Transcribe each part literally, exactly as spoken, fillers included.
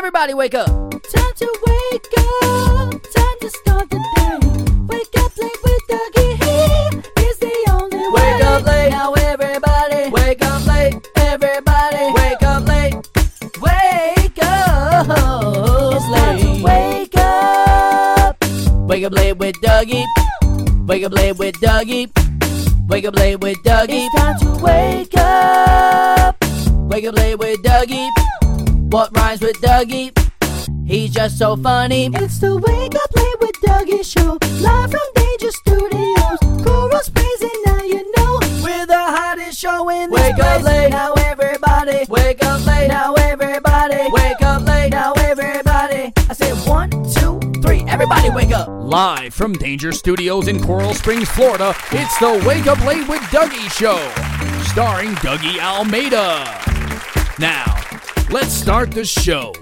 Everybody wake up. Time to wake up. Time to start the day. Wake up late with Dougie. He is the only way. Wake up late. Now everybody. Wake up late. Everybody. Wake up late. Wake up. It's time to wake up. Wake up late with Dougie. Wake up late with Dougie. Wake up late with Dougie. It's time to wake up. Wake up late with Dougie. What rhymes with Dougie? He's just so funny. It's the Wake Up Late with Dougie show. Live from Danger Studios. Coral Springs and now you know. We're the hottest show in this Wake place. up late. Now everybody. Wake up late. Now everybody. Wake up late. Now everybody. I said one, two, three. Everybody wake up. Live from Danger Studios in Coral Springs, Florida, it's the Wake Up Late with Dougie show, starring Dougie Almeida. Now, let's start the show.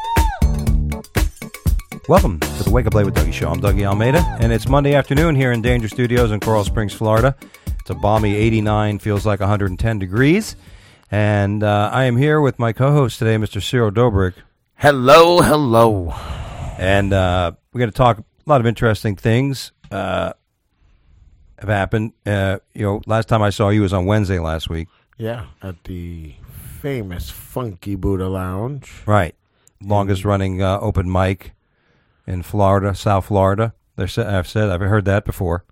Welcome to the Wake Up Late with Dougie show. I'm Dougie Almeida, and it's Monday afternoon here in Danger Studios in Coral Springs, Florida. It's a balmy eighty-nine, feels like one hundred ten degrees. And uh, I am here with my co-host today, Mister Cyril Dobrik. Hello, hello. And uh, we're going to talk a lot of interesting things uh, have happened. Uh, you know, last time I saw you was on Wednesday last week. Yeah, at the famous Funky Buddha Lounge. Right. Longest running uh, open mic in Florida, South Florida. They're, I've said, I've heard that before.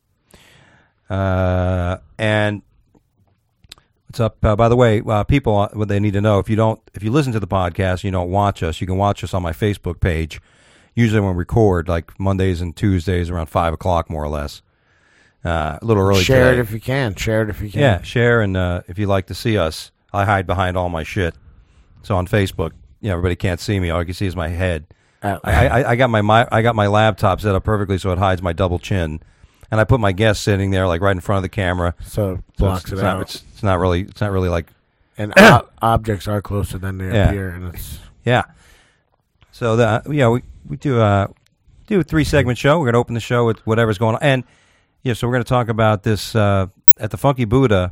Uh, and what's up? Uh, by the way, uh, people, uh, what they need to know, if you don't, if you listen to the podcast, you don't watch us, you can watch us on my Facebook page. Usually when we record, like Mondays and Tuesdays around five o'clock, more or less. Uh, a little early Share today. it if you can. Share it if you can. Yeah, share, and uh, if you like to see us, I hide behind all my shit. So on Facebook, you know, everybody can't see me. All you can see is my head. Uh, I, I, I got my, my I got my laptop set up perfectly so it hides my double chin, and I put my guest sitting there like right in front of the camera. So it So blocks it's, it it's out. Not, it's, it's not really it's not really like and o- objects are closer than they Yeah. appear. And it's yeah. So the yeah we we do uh do a three segment show. We're gonna open the show with whatever's going on, and yeah, so we're gonna talk about this uh, at the Funky Buddha.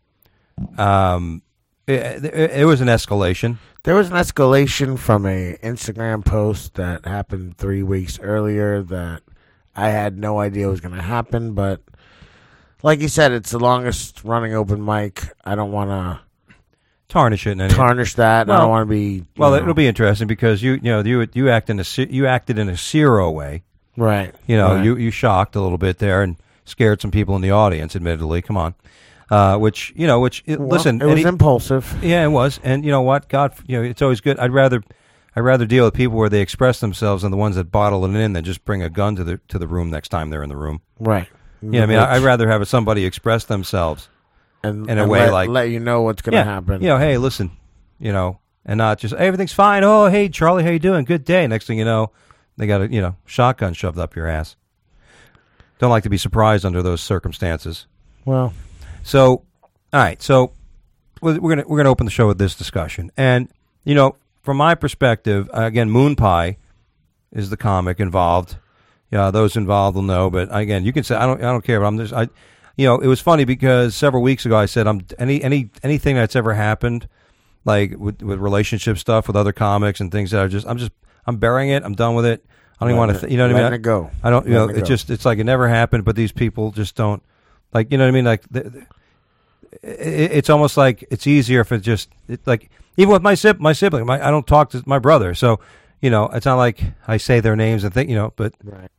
Um, it, it, it was an escalation. There was an escalation from a Instagram post that happened three weeks earlier that I had no idea was going to happen. But like you said, it's the longest running open mic. I don't want to Tarnish it in any tarnish that. Well- I don't want to be. Well, you know, it'll be interesting because you you know you you act in a se- you acted in a Ciro way. right. You know, right. you you shocked a little bit there and scared some people in the audience. Admittedly, come on, uh, which you know, which it, Well, listen, it was any- impulsive. yeah, it was, and you know what, God, you know, it's always good. I'd rather I'd rather deal with people where they express themselves than the ones that bottle it in than just bring a gun to the to the room next time they're in the room. Right. Yeah, I mean, I, I'd rather have somebody express themselves and, in a and way let, like- let you know what's going to yeah, happen. You know, hey, listen, you know, and not just everything's fine. Oh, hey, Charlie, how you doing? Good day. Next thing you know, they got a you know shotgun shoved up your ass. Don't like to be surprised under those circumstances. Well, So, all right. So we're we're gonna we're gonna open the show with this discussion, and you know, from my perspective, uh, again, Moon Pie is the comic involved. Yeah, those involved will know. But again, you can say I don't I don't care. But I'm just I, you know, it was funny because several weeks ago I said I'm any any anything that's ever happened, like with with relationship stuff with other comics and things that are just I'm just I'm burying it. I'm done with it. I don't even want to. Th- you know what I mean? letting it go. I don't. You know, Letting it it go. just it's like it never happened. But these people just don't like. You know what I mean? Like the, the, it, it's almost like it's easier if it just it, like even with my sib my sibling. My, I don't talk to my brother, so you know it's not like I say their names and think you know. But Right.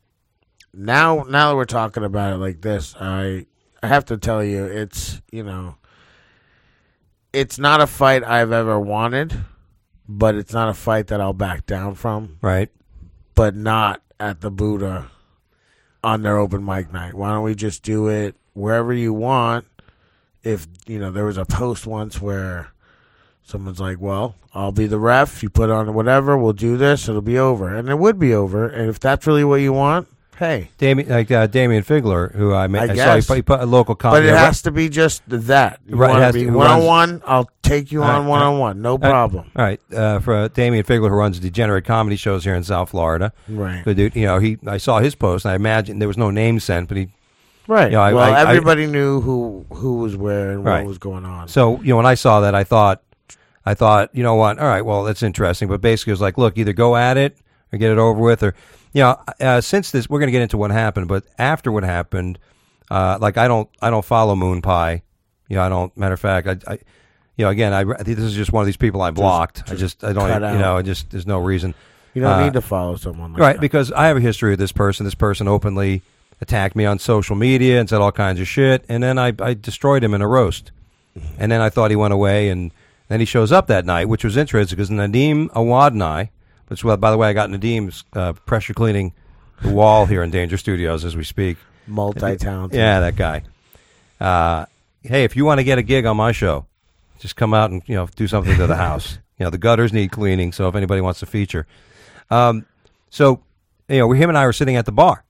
Now, now that we're talking about it like this, I I have to tell you, it's you know, it's not a fight I've ever wanted, but it's not a fight that I'll back down from. right, But not at the Buddha on their open mic night. Why don't we just do it wherever you want? If you know, there was a post once where someone's like, "Well, I'll be the ref. You put on whatever. We'll do this. It'll be over," and it would be over. And if that's really what you want, hey. Damien, like uh, Damian Figler, who I, met, I I saw, guess. he put, he put a local But comedy. it has to be just that. You Right, it want has to be to- it one on runs- one. I'll take you All right, on one on one. No all right. problem. All right, uh, for uh, Damian Figler, who runs Degenerate Comedy Shows here in South Florida. Right. Good dude. You know, he. I saw his post, and I imagine there was no name sent, but he. Right. You know, I- well, I- I- everybody knew who who was where and Right. what was going on. So you know, when I saw that, I thought, I thought, you know what? All right, well, that's interesting. But basically, it was like, look, either go at it or get it over with, or you know, uh, since this, we're going to get into what happened. But after what happened, uh, like I don't, I don't follow Moon Pie. You know, I don't. Matter of fact, I, I you know, again, I, I think this is just one of these people I blocked. Just, I just, I don't, cut you out. know, I just, there's no reason. You don't Uh, need to follow someone like right, that. because I have a history with this person. This person openly attacked me on social media and said all kinds of shit, and then I, I destroyed him in a roast. And then I thought he went away, and then he shows up that night, which was interesting because Nadim Awad and I, which, well, by the way, I got Nadim's uh, pressure cleaning the wall here in Danger Studios as we speak. Multi-talented. Yeah, that guy. Uh, hey, if you want to get a gig on my show, just come out and, you know, do something to the house. You know, the gutters need cleaning, so if anybody wants to feature. Um, so, you know, him and I were sitting at the bar,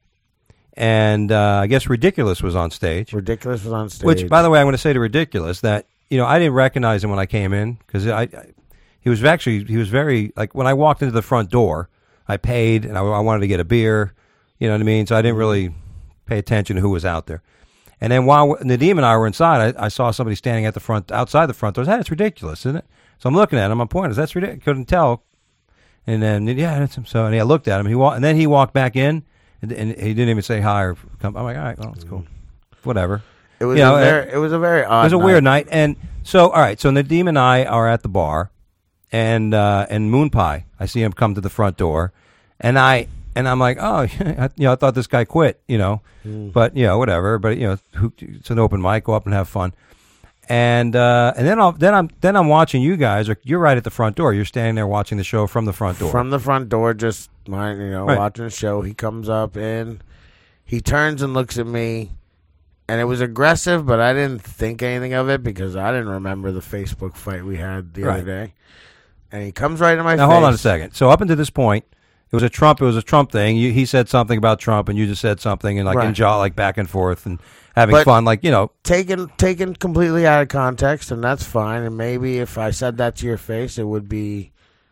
and uh, I guess Ridiculous was on stage. Ridiculous was on stage. Which, by the way, I'm going to say to Ridiculous that, you know, I didn't recognize him when I came in because I, I, he was actually, he was very, like, when I walked into the front door, I paid and I, I wanted to get a beer, you know what I mean? So I didn't really pay attention to who was out there. And then while Nadim and I were inside, I, I saw somebody standing at the front, outside the front door. Hey, it's Ridiculous, isn't it? So I'm looking at him. I'm pointing. That's ridiculous. Couldn't tell. And then, yeah, that's him. So, and I looked at him. He walked, and then he walked back in, and, and he didn't even say hi or come. I'm like, all right, well, that's cool. Whatever. It was, You know, a very, it was a very odd It was a night. weird night. And so, all right, so Nadim and I are at the bar, and uh, and Moon Pie, I see him come to the front door, and I and I'm like, oh, I, you know, I thought this guy quit, you know, Mm. but you know, whatever. But you know, who, it's an open mic, go up and have fun. And uh, and then I'll, then I'm then I'm watching you guys. Or you're right at the front door. You're standing there watching the show from the front door. From the front door, just mine, you know, Right. watching the show. He comes up in, he turns and looks at me, and it was aggressive, but I didn't think anything of it because I didn't remember the Facebook fight we had the Right. other day. And he comes right in my Now face. hold on a second. So up until this point, it was a Trump. It was a Trump thing. You, he said something about Trump, and you just said something, and like Right. in jaw, like back and forth, and having But- fun, like you know. Taken taken completely out of context, and that's fine. And maybe if I said that to your face, it would be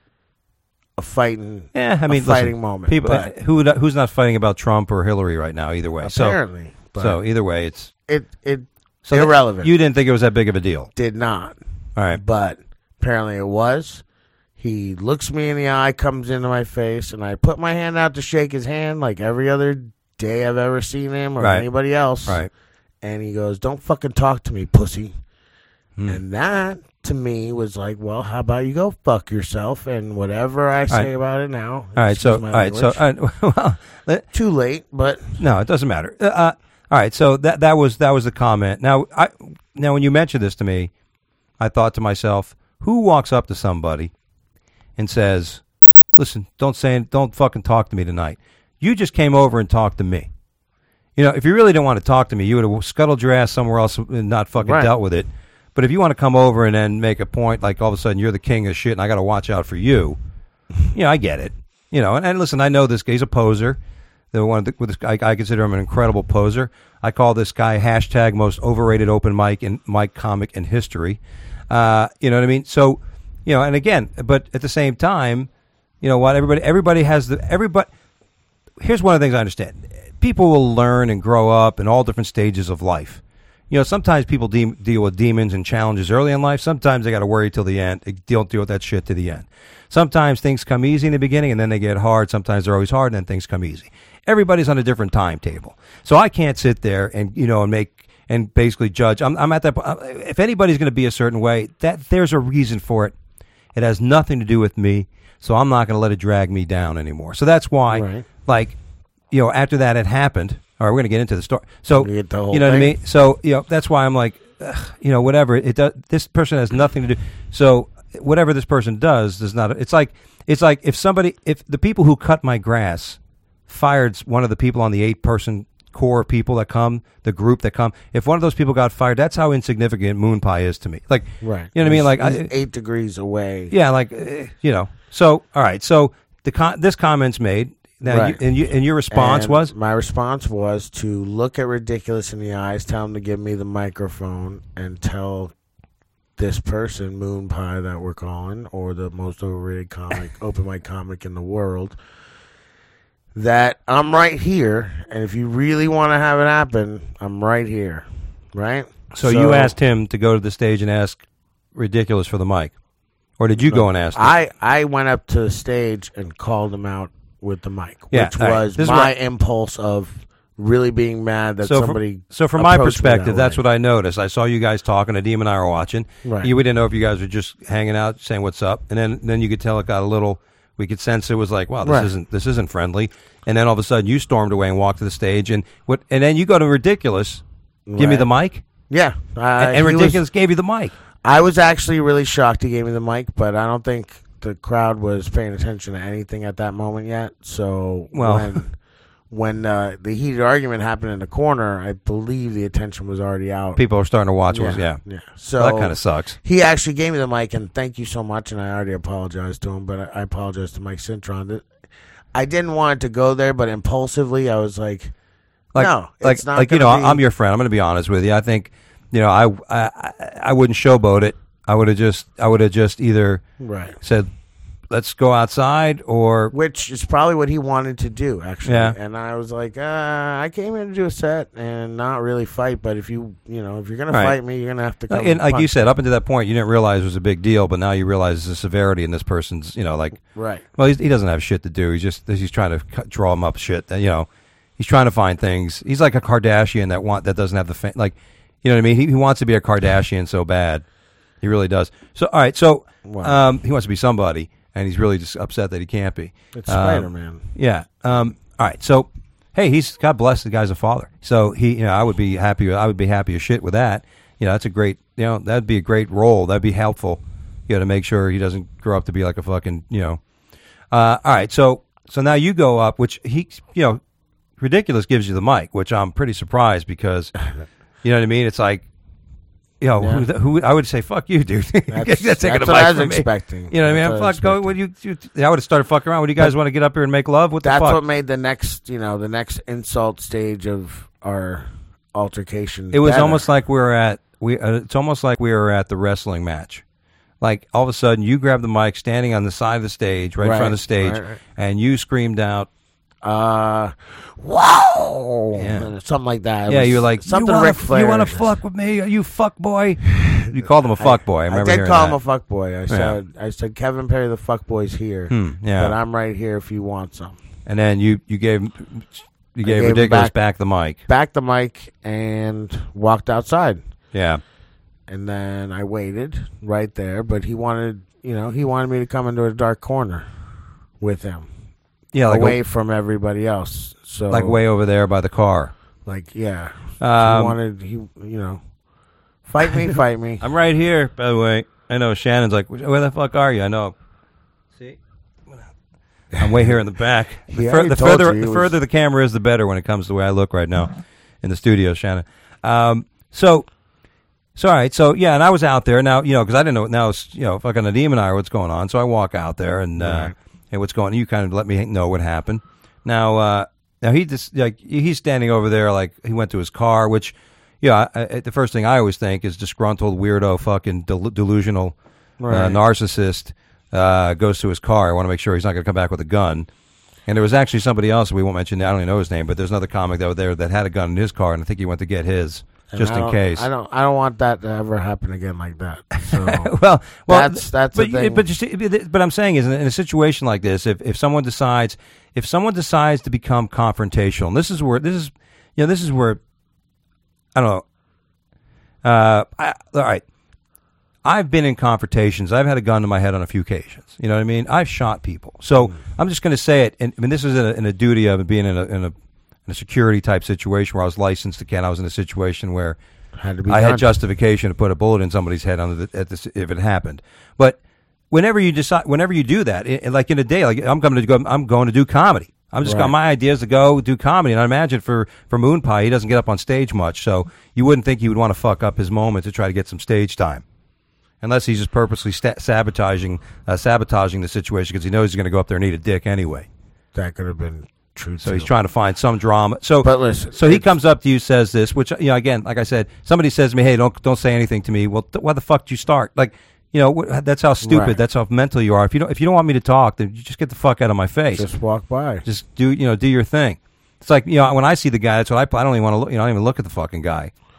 a fighting, Yeah, I a mean, fighting listen, moment. People but who who's not fighting about Trump or Hillary right now? Either way, apparently, so but so either way, it's it it so that- irrelevant. you didn't think it was that big of a deal, did not. all right? But apparently it was. He looks me in the eye, comes into my face, and I put my hand out to shake his hand like every other day I've ever seen him or Right. anybody else. Right. And he goes, "Don't fucking talk to me, pussy." Hmm. And that, to me, was like, well, how about you go fuck yourself? And whatever I say right. about it now. All right, so excuse all my right, so language. all right, well, let- Too late, but no, it doesn't matter. Uh, uh, all right, so that that was that was the comment. Now, I now when you mentioned this to me, I thought to myself, who walks up to somebody and says, "Listen, don't say, don't fucking talk to me tonight. You just came over and talked to me." You know, if you really didn't want to talk to me, you would have scuttled your ass somewhere else and not fucking Right. dealt with it. But if you want to come over and then make a point, like all of a sudden you're the king of shit and I got to watch out for you, you know, I get it. You know, and, and listen, I know this guy. He's a poser. The one with this guy, I consider him an incredible poser. I call this guy hashtag most overrated open mic and mic comic in history. Uh, you know what I mean? So, you know, and again, but at the same time, you know what? Everybody, everybody has the everybody. Here's one of the things I understand: people will learn and grow up in all different stages of life. You know, sometimes people de- deal with demons and challenges early in life. Sometimes they got to worry till the end. They don't deal with that shit to the end. Sometimes things come easy in the beginning and then they get hard. Sometimes they're always hard and then things come easy. Everybody's on a different timetable. So I can't sit there and, you know, and make, and basically judge. I'm, I'm at that, if anybody's going to be a certain way, that there's a reason for it. It has nothing to do with me. So I'm not going to let it drag me down anymore. So that's why, Right. like, you know, after that had happened, all right, we're going to get into the story. So, We get the whole you know what I thing? mean? So, you know, that's why I'm like, ugh, you know, whatever. It does, this person has nothing to do. So, whatever this person does does not. It's like it's like if somebody, if the people who cut my grass fired one of the people on the eight-person core of people that come, the group that come. If one of those people got fired, that's how insignificant Moon Pie is to me. Like, right. you know what I mean? He's- Like, he's I, eight degrees away. yeah, like, eh, you know. So, all right. So the con- this comment's made. Now, Right. you, and, you, and your response And was? my response was to look at Ridiculous in the eyes, tell him to give me the microphone, and tell this person, Moon Pie, that we're calling, or the most overrated comic, open mic comic in the world, that I'm right here, and if you really want to have it happen, I'm right here, right? So, you asked him to go to the stage and ask Ridiculous for the mic, Or did you go and ask him? I, I went up to the stage and called him out with the mic, Yeah, which all right. was This is my what- impulse of really being mad that so somebody. From, so from my approached me perspective, that that's way. what I noticed. I saw you guys talking. Nadeem and I were watching. Right. You, we didn't know if you guys were just hanging out, saying what's up, and then then you could tell it got a little. We could sense it was like, wow, this Right. isn't this isn't friendly. And then all of a sudden, you stormed away and walked to the stage, and what? And then you go to Ridiculous. Give me Right. the mic. Yeah, uh, and he was- Ridiculous gave you the mic. I was actually really shocked he gave me the mic, but I don't think the crowd was paying attention to anything at that moment yet. So Well- when when uh, the heated argument happened in the corner, I believe the attention was already out. People are starting to watch. Yeah, yeah. yeah. So Well, that kind of sucks. he actually gave me the mic, and thank you so much. And I already apologized to him, but I, I apologized to Mike Cintron. That I didn't want it to go there, but impulsively, I was like, Like, no, like, it's not like you know, gonna be- I'm your friend. I'm going to be honest with you. I think, you know, I, I, I wouldn't showboat it. I would have just, I would have just either right. said, let's go outside, or Which is probably what he wanted to do, actually. Yeah. And I was like, uh, I came here to do a set and not really fight, but if you, you know, if you're gonna Right. fight me, you're gonna have to come. and like you punch said, up until that point, you didn't realize it was a big deal, but now you realize the severity in this person's, you know, like, me. Right. well, he's, he doesn't have shit to do. He's just, he's trying to cut, draw him up shit. You know, he's trying to find things. He's like a Kardashian that want that doesn't have the fa- like, you know what I mean? He, he wants to be a Kardashian so bad. He really does. So, all right. So, Wow. um, he wants to be somebody, and he's really just upset that he can't be. It's Um, Spider Man. Yeah. Um, all right. So, hey, he's God bless the guy's a father. So he, you know, I would be happy. I would be happy as shit with that. You know, that's a great. You know, that'd be a great role. That'd be helpful. You know, to make sure he doesn't grow up to be like a fucking. You know. Uh, all right. So, so now you go up, which he, you know, Ridiculous gives you the mic, which I'm pretty surprised because, you know what I mean. It's like. You know, Yeah. who, who I would say, fuck you, dude. That's, Taking that's the what mic I was from me. expecting. You know what I mean? That's I'm what I was fuck, go, expecting. what you, you, I would have started fucking around. Would you guys want to get up here and make love? What the That's fuck? what made the next, you know, the next insult stage of our altercation. It was better. almost like we were at we. Uh, it's almost like we were at the wrestling match. Like all of a sudden, you grabbed the mic, standing on the side of the stage, right, in Right, front of the stage, right, right. and you screamed out, uh, wow, Yeah. something like that. It "Yeah!" was You were like, something "You wanna, Ric Flair. you want to fuck with me? Are you fuck boy?" You called him a fuck boy. I remember I did hearing call that. him a fuck boy. I said, I said, Kevin Perry, the fuck boy's here, Hmm, yeah. but I'm right here if you want some. And then you you gave you gave gave him Ridiculous back- back the mic. Back the mic and walked outside, Yeah. and then I waited right there. But he wanted, you know, he wanted me to come into a dark corner with him, Yeah, like away from everybody else. So like way over there by the car. like yeah, Um, he wanted he you know, fight me, fight me. I'm right here, by the way. I know Shannon's like, where the fuck are you? I know. See? I'm way here in the back. The, He fur- already the told further you he the was- further the camera is, the better when it comes to the way I look right now in the studio, Shannon. Um, so, so all right, so yeah, and I was out there now, you know, because I didn't know now, it's, you know, fucking Nadeem and I are what's going on. So I walk out there and uh, Right. hey, what's going on? You kind of let me know what happened. Now, uh, now he just like he's standing over there like he went to his car, which. Yeah, I, I, the first thing I always think is disgruntled, weirdo, fucking del- delusional uh, Right. narcissist uh, goes to his car. I want to make sure he's not going to come back with a gun. And there was actually somebody else, we won't mention, I don't even know his name, but there's another comic that was there that had a gun in his car, and I think he went to get his, And just I in don't- case. I don't. I don't want that to ever happen again like that. So well, well, That's- that's but, the thing. But, you see, but I'm saying is in a situation like this, if, if someone decides, if someone decides to become confrontational, and this is where this is, you know, this is where, I don't know. Uh, I, all right. I've been in confrontations. I've had a gun to my head on a few occasions. You know what I mean? I've shot people. So Mm. I'm just going to say it. And I mean, this is in a, in a duty of being in a, in a in a security type situation where I was licensed to Ken. I was in a situation where had to be I done. had justification to put a bullet in somebody's head under the, at this, if it happened. But whenever you decide, whenever you do that, it, like in a day, like I'm going to go, I'm going to do comedy. I'm just Right. got my ideas to go do comedy, and I imagine for for Moon Pie, he doesn't get up on stage much, so you wouldn't think he would want to fuck up his moment to try to get some stage time, unless he's just purposely sta- sabotaging uh, sabotaging the situation because he knows he's going to go up there and eat a dick anyway. That could have been true. So too. he's trying to find some drama. So, But listen, so he it's- comes up to you, says this, which you know, again, like I said, somebody says to me, "Hey, don't don't say anything to me." Well, th- why the fuck did you start? Like, you know, wh- that's how stupid, Right. that's how mental you are. If you don't, if you don't want me to talk, then you just get the fuck out of my face. Just, Just walk by. do, you know, do your thing. It's like, you know, when I see the guy, that's what I. I don't even want to look. You know, I don't even look at the fucking guy.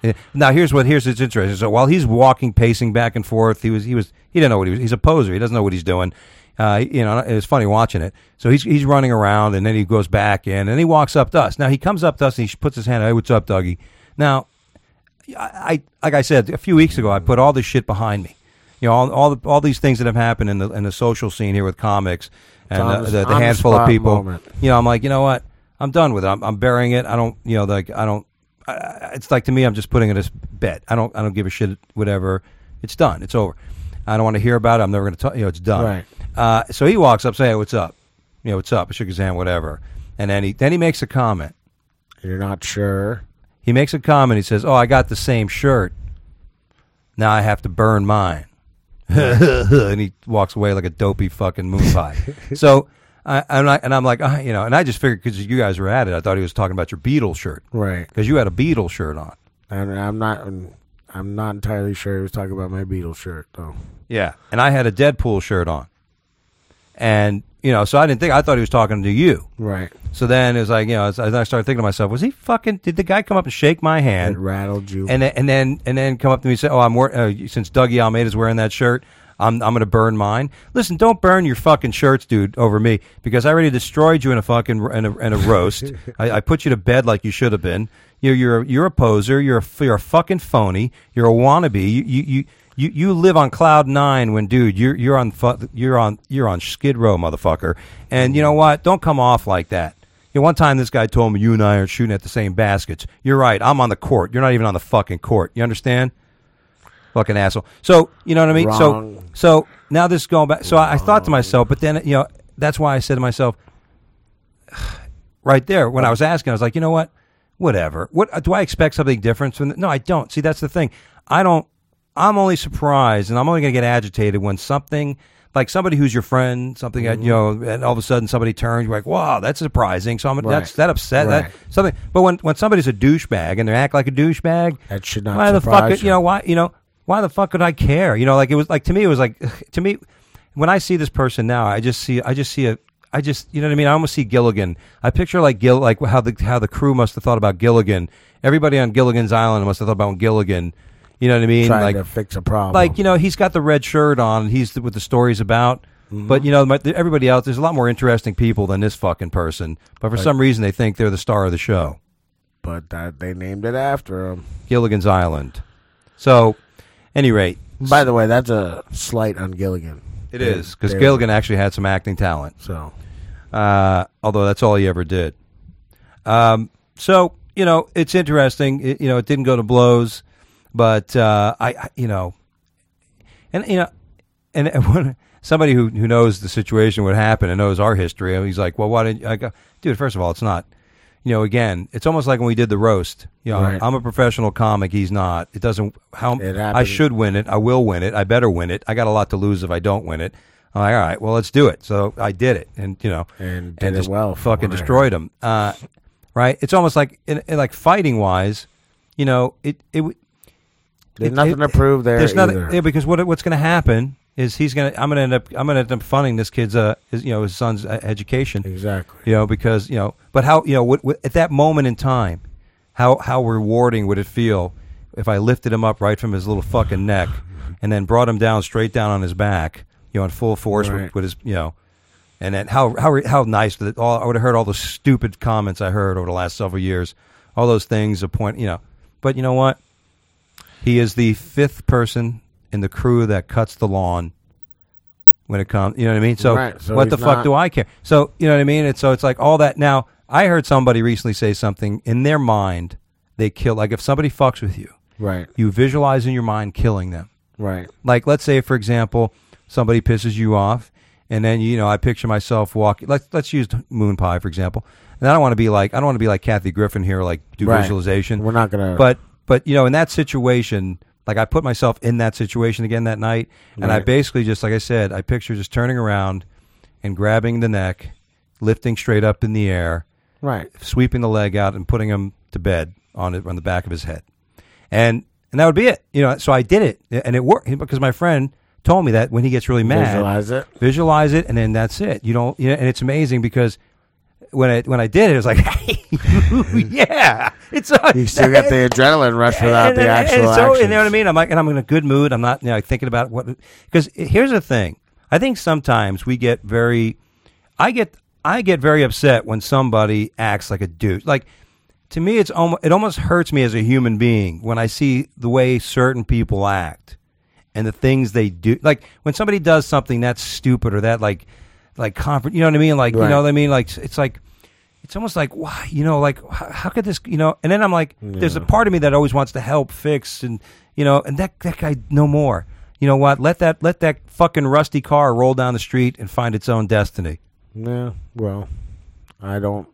Eh, Now here's what here's what's interesting. So while he's walking, pacing back and forth, he was he was he didn't know what he was. He's a poser. He doesn't know what he's doing. Uh, you know, it was funny watching it. So he's he's running around, and then he goes back in, and he walks up to us. Now he comes up to us, and he puts his hand out. Hey, what's up, Dougie? Now, I, I like I said a few weeks ago, I put all this shit behind me. You know, all all, the, all these things that have happened in the in the social scene here with comics and On the, the- the, the on the handful of spot people. moment. You know, I'm like, you know what? I'm done with it. I'm, I'm burying it. I don't. You know, like I don't. I, it's like to me, I'm just putting it as bed. I don't. I don't give a shit. Whatever. It's done. It's over. I don't want to hear about it. I'm never going to talk. You know, it's done. Right. Uh, so he walks up, say, hey, what's up? You know, what's up? I shook his hand, whatever. And then he then he makes a comment. You're not sure. He makes a comment. He says, oh, I got the same shirt. Now I have to burn mine. And he walks away like a dopey fucking moon pie. So, I, I'm not, and I'm like, uh, you know, and I just figured because you guys were at it, I thought he was talking about your Beatles shirt. Right. Because you had a Beatles shirt on. And I'm not. I'm not entirely sure he was talking about my Beatles shirt though. Yeah. And I had a Deadpool shirt on. And, you know, so I didn't think, I thought he was talking to you. Right. So then it was like, you know, as I started thinking to myself, was he fucking, did the guy come up and shake my hand? It rattled you. And then, and then, and then come up to me and say, "Oh, I'm wear- uh, since Dougie Almeida's wearing that shirt, I'm I'm going to burn mine." Listen, don't burn your fucking shirts, dude, over me because I already destroyed you in a fucking in a, in a roast. I, I put you to bed like you should have been. You're you're you're a poser. You're a, you're a fucking phony. You're a wannabe. You you you. You, you live on cloud nine when, dude, you're you're on fu- you're on you're on Skid Row, motherfucker. And you know what? Don't come off like that. You know, one time this guy told me you and I are shooting at the same baskets. You're right. I'm on the court. You're not even on the fucking court. You understand? Fucking asshole. So, you know what I mean? Wrong. So so now this is going back. So I, I thought to myself, but then, you know, that's why I said to myself, right there, when I was asking, I was like, you know what? Whatever. What do I expect something different from? The, no, I don't. See, that's the thing. I don't. I'm only surprised, and I'm only going to get agitated when something like somebody who's your friend, something that, you know, and all of a sudden somebody turns, you're like, wow, that's surprising. So I'm Right. that's that upset Right. that something. But when when somebody's a douchebag and they act like a douchebag, That should not why the surprise fuck? you. You know why? You know why the fuck would I care? You know, like it was like to me, it was like to me when I see this person now, I just see I just see a. I just, you know what I mean? I almost see Gilligan. I picture like Gil, like how the how the crew must have thought about Gilligan. Everybody on Gilligan's Island must have thought about Gilligan. You know what I mean? Trying like, to fix a problem. like you know, he's got the red shirt on. And he's the, what the story's about. Mm-hmm. But you know, my, everybody else, there's a lot more interesting people than this fucking person. But for some reason, they think they're the star of the show. But that they named it after him. Gilligan's Island. So, any rate, By the way, that's a slight on Gilligan. it They- is because they- Gilligan actually had some acting talent. So Uh, although that's all he ever did. Um, so you know, it's interesting. It, you know, it didn't go to blows, but uh, I, I, you know, and you know, and, and when somebody who who knows the situation, what happened, and knows our history, he's like, well, why didn't I go, dude? First of all, it's not. You know, again, it's almost like when we did the roast. You know, Right. I'm a professional comic. He's not. It doesn't. How It I happened. should win it. I will win it. I better win it. I got a lot to lose if I don't win it. I'm like, all right, well, let's do it. So I did it, and you know, And did it just well, from fucking what I destroyed him. Uh, right? It's almost like, in, in like fighting wise, you know, it it. w- there's it- nothing it- to prove there. There's nothing either. yeah, because what what's going to happen is he's going to I'm going to end up I'm going to end up funding this kid's uh his, you know his son's uh, education. Exactly. You know, because you know, but how you know what, what, at that moment in time, how how rewarding would it feel if I lifted him up right from his little fucking neck and then brought him down straight down on his back, you know, in full force Right. with, with his you know, and then how how how nice that all I would have heard all the stupid comments I heard over the last several years, all those things. A point, you know, but you know what? He is the fifth person in the crew that cuts the lawn when it comes, you know what I mean? So, Right, so what the he's fuck not- do I care? So, you know what I mean? And so it's like all that. Now, I heard somebody recently say something in their mind, they kill, like if somebody fucks with you, Right. you visualize in your mind killing them. Right. Like, let's say, for example, somebody pisses you off, and then, you know, I picture myself walking, let's, let's use Moon Pie, for example. And I don't want to be like, I don't want to be like Kathy Griffin here, like do Right. visualization. We're not gonna. But but you know, in that situation, like I put myself in that situation again that night, and I Right. basically just like I said, I picture just turning around and grabbing the neck, lifting straight up in the air, right. sweeping the leg out, and putting him to bed on it on the back of his head, and and that would be it. You know, so I did it, and it worked because my friend told me that when he gets really mad, Visualize it. visualize it, and then that's it. You don't, you know, and it's amazing because when I when I did it, it was like, hey, yeah, it's a, You still got the adrenaline rush without and, the and, actual and so, action. you know what I mean? I'm like, and I'm in a good mood. I'm not, you know, thinking about what. Because here's the thing. I think sometimes we get very, I get, I get very upset when somebody acts like a douche. Like, to me, it's almost, it almost hurts me as a human being when I see the way certain people act and the things they do. Like when somebody does something that's stupid or that like, like comfort. You know what I mean? Like, Right. you know what I mean? Like, it's like. It's almost like, why, you know, like, how, how could this, you know, and then I'm like, Yeah. there's a part of me that always wants to help fix and, you know, and that, that guy no more. You know what? Let that, let that fucking rusty car roll down the street and find its own destiny. Yeah, well, I don't,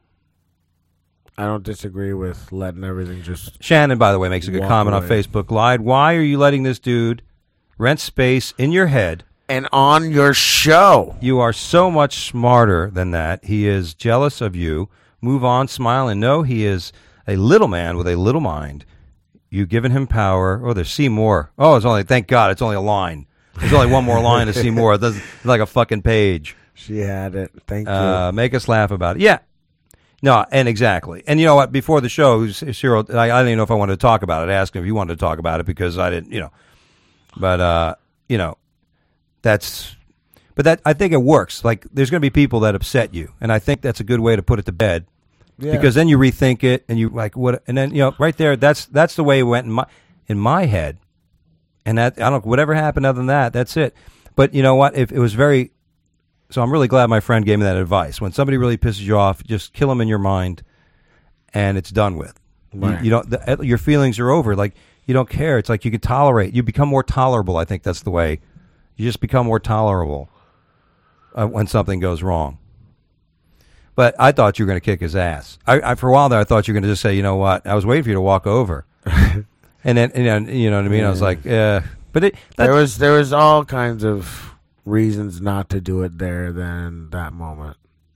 I don't disagree with letting everything just. Shannon, by the way, makes a good Walk comment on away. Facebook Live. Why are you letting this dude rent space in your head? And on your show. You are so much smarter than that. He is jealous of you. Move on, smile, and know he is a little man with a little mind. You've given him power. Oh, there's see more. Oh, it's only, thank God, it's only a line. There's only one more line to see more. It doesn't, it's like a fucking page. She had it. Thank Uh, make us laugh about it. Yeah. No, and exactly. And you know what? Before the show, Cyril, I, I didn't even know if I wanted to talk about it. I asked him if he wanted to talk about it because I didn't, you know. But, uh, you know, that's, but that, I think it works. Like, there's going to be people that upset you. And I think that's a good way to put it to bed. you. Because then you rethink it and you like, what, and then, you know, right there, that's, that's the way it went in my, in my head. And that, I don't, whatever happened other than that, that's it. But you know what? If it was very, so I'm really glad my friend gave me that advice. When somebody really pisses you off, just kill them in your mind, and it's done with. Right. You, you don't. The, your feelings are over. Like you don't care. It's like you can tolerate. You become more tolerable. I think that's the way. You just become more tolerable uh, when something goes wrong. But I thought you were going to kick his ass. I, I for a while there, I thought you were going to just say, you know what? I was waiting for you to walk over, and then and then, you know what I mean. I was like, yeah. But it, There was there was all kinds of reasons not to do it there then that moment.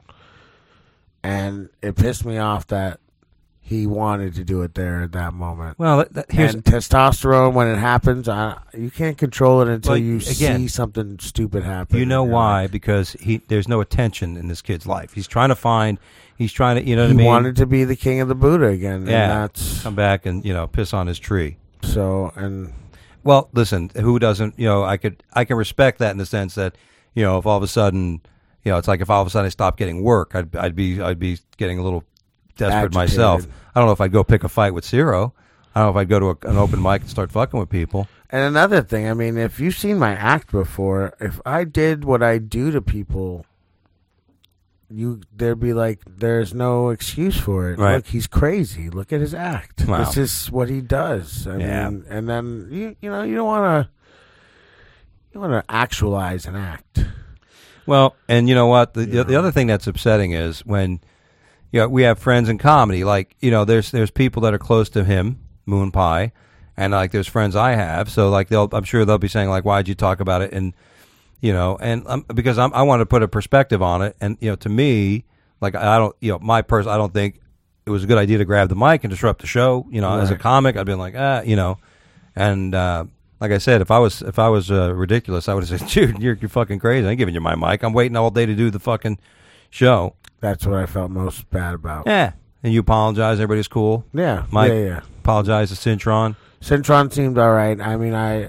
And it pissed me off that he wanted to do it there at that moment. well. That, that, here's and testosterone, when it happens, I, you can't control it until Well, you again, see something stupid happen. you know in your why? life. Because he there's no attention in this kid's life. He's trying to find. He's trying to. You know what He I mean? wanted to be the king of the Buddha again. yeah. And that's Come back and you know piss on his tree. so. And Well, listen, who doesn't, you know, I could, I can respect that in the sense that, you know, if all of a sudden, you know, it's like if all of a sudden I stopped getting work, I'd, I'd be, I'd be getting a little desperate Agitated. myself. I don't know if I'd go pick a fight with Ciro. I don't know if I'd go to a, an open mic and start fucking with people. and another thing, I mean, if you've seen my act before, if I did what I do to people, you there'd be like, there's no excuse for it. Right. Look, he's crazy. Look at his act. Wow. This is what he does. I Yeah. mean, and then you you know you don't want to you want to actualize an act. Well, and you know what? The, Yeah. the other thing that's upsetting is when, you know, we have friends in comedy. Like, you know, there's there's people that are close to him, Moon Pie, and like there's friends I have. So like they'll, I'm sure they'll be saying like, why'd you talk about it? And you know, and um, because I'm, I want to put a perspective on it. And you know, to me, like I don't, you know, my person, I don't think it was a good idea to grab the mic and disrupt the show. You know, as a Right. comic, I'd been like, ah, you know, and. uh Like I said, if I was if I was uh, ridiculous, I would have said, "Dude, you're you're fucking crazy. I ain't giving you my mic. I'm waiting all day to do the fucking show." That's what I felt most bad about. Yeah, and you apologize. Everybody's cool. Yeah, Mike, yeah, yeah. apologize to Cintron. Cintron seemed all right. I mean, I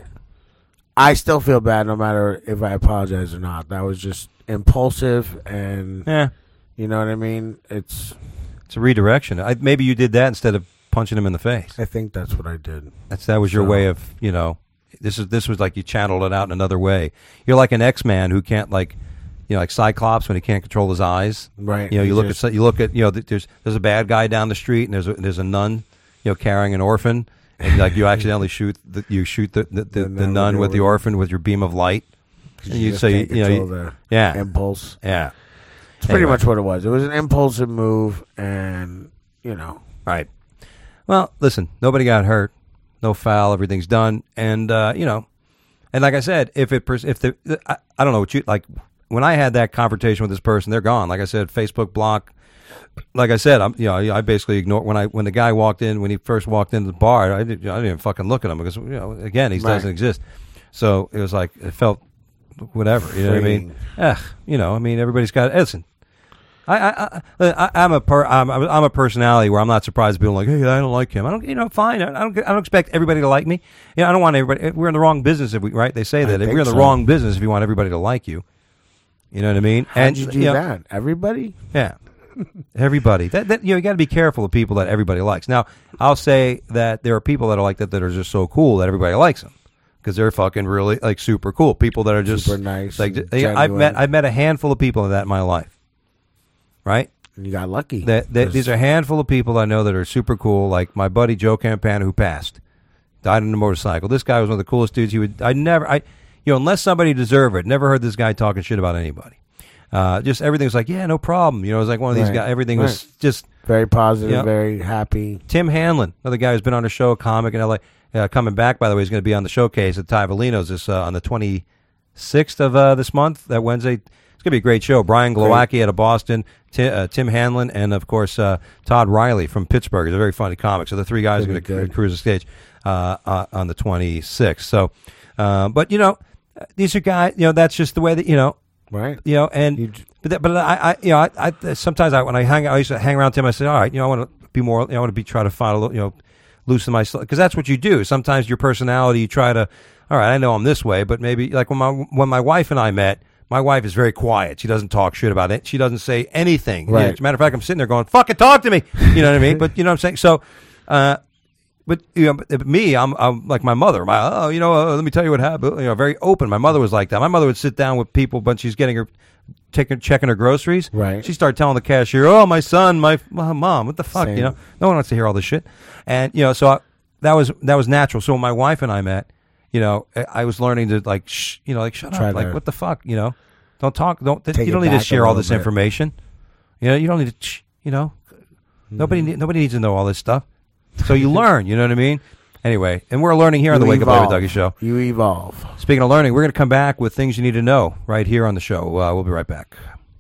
I still feel bad no matter if I apologize or not. That was just impulsive, and Yeah, you know what I mean. It's it's a redirection. I, maybe you did that instead of punching him in the face. I think that's what I did. That's that was your So- way of you know. This is this was like you channeled it out in another way. You're like an X-Man who can't like, you know, like Cyclops when he can't control his eyes. Right. You know, you He look just- at you look at you know th- there's there's a bad guy down the street and there's a, there's a nun, you know, carrying an orphan, and like you accidentally shoot the, you shoot the the, the, the, The nun nun with with the the orphan with your beam of light. And you just so you, can't you know control you, the yeah impulse. yeah It's pretty Anyway. much what it was. It was an impulsive move, and you know, right. Well, listen, nobody got hurt, no foul, everything's done, and uh, you know. And like I said, if it pers- if the I, I don't know what you like when I had that confrontation with this person, they're gone. Like I said, Facebook block. Like I said, I'm you know I basically ignored when I when the guy walked in when he first walked into the bar. I didn't I didn't even fucking look at him because you know again he Right. doesn't exist. So it was like it felt whatever. You know what I mean? Freeing. Ugh, you know I mean everybody's got listen. I, I, I, I'm a per, I'm, I'm a personality where I'm not surprised people are like, hey, I don't like him. I don't, you know, fine. I don't, I don't expect everybody to like me. You know, I don't want everybody. We're in the wrong business if we, right? They say that if we're in the so. wrong business if you want everybody to like you. You know what I mean? How'd and you do you know, that? Everybody? Yeah, everybody. That, that you know, you got to be careful of people that everybody likes. Now, I'll say that there are people that are like that that are just so cool that everybody likes them. Because they're fucking really like super cool people that are just super nice. Like and they, I've met I've met a handful of people of that in my life, right? And you got lucky. That, that these are a handful of people I know that are super cool. Like my buddy Joe Campana, who passed, died on a motorcycle. This guy was one of the coolest dudes. He would I never I you know unless somebody deserved it. Never heard this guy talking shit about anybody. Uh, just everything was like yeah, no problem. You know, it was like one of these Right. guys. Everything Right. was just very positive, you know, very happy. Tim Hanlon, another guy who's been on a show, a comic in L A. Uh, coming back, by the way, he's going to be on the showcase at Ty Valino's this uh, on the twenty-sixth of uh, this month, that Wednesday. It's going to be a great show. Brian Glowacki out of Boston, Ti- uh, Tim Hanlon, and, of course, uh, Todd Riley from Pittsburgh. He's a very funny comic. So the three guys are going to cruise the stage uh, uh, on the twenty-sixth. So, uh, but, you know, these are guys, you know, that's just the way that, you know, Right. you know, and You, but that, but I, I you know, I, I sometimes I when I hang I used to hang around Tim. I said, all right, you know, I want to be more, you know, I want to be try to find a little, you know, loosen my because that's what you do. Sometimes your personality, you try to, all right, I know I'm this way, but maybe like when my when my wife and I met, my wife is very quiet. She doesn't talk shit about it. She doesn't say anything. Right. You know, as a matter of fact, I'm sitting there going, "Fucking talk to me." You know what I mean? But you know what I'm saying. So, uh, but you know, but me, I'm, I'm like my mother. My oh, you know, uh, let me tell you what happened. You know, very open. My mother was like that. My mother would sit down with people when she's getting her. Taking checking her groceries, Right. She started telling the cashier, "Oh, my son, my, my mom, what the fuck?" Same. You know, no one wants to hear all this shit, and you know, so I, that was that was natural. So when my wife and I met, you know, I, I was learning to like, shh, you know, like shut Try up, like to what the fuck, you know, don't talk, don't Take you don't it need to back a share all little this bit. information, you know, you don't need to, shh, you know, Mm-hmm. nobody need, nobody needs to know all this stuff, so you learn, you know what I mean? Anyway, and we're learning here on the You Wake Up Live with evolve. Dougie show. You evolve. Speaking of learning, we're going to come back with things you need to know right here on the show. Uh, we'll be right back.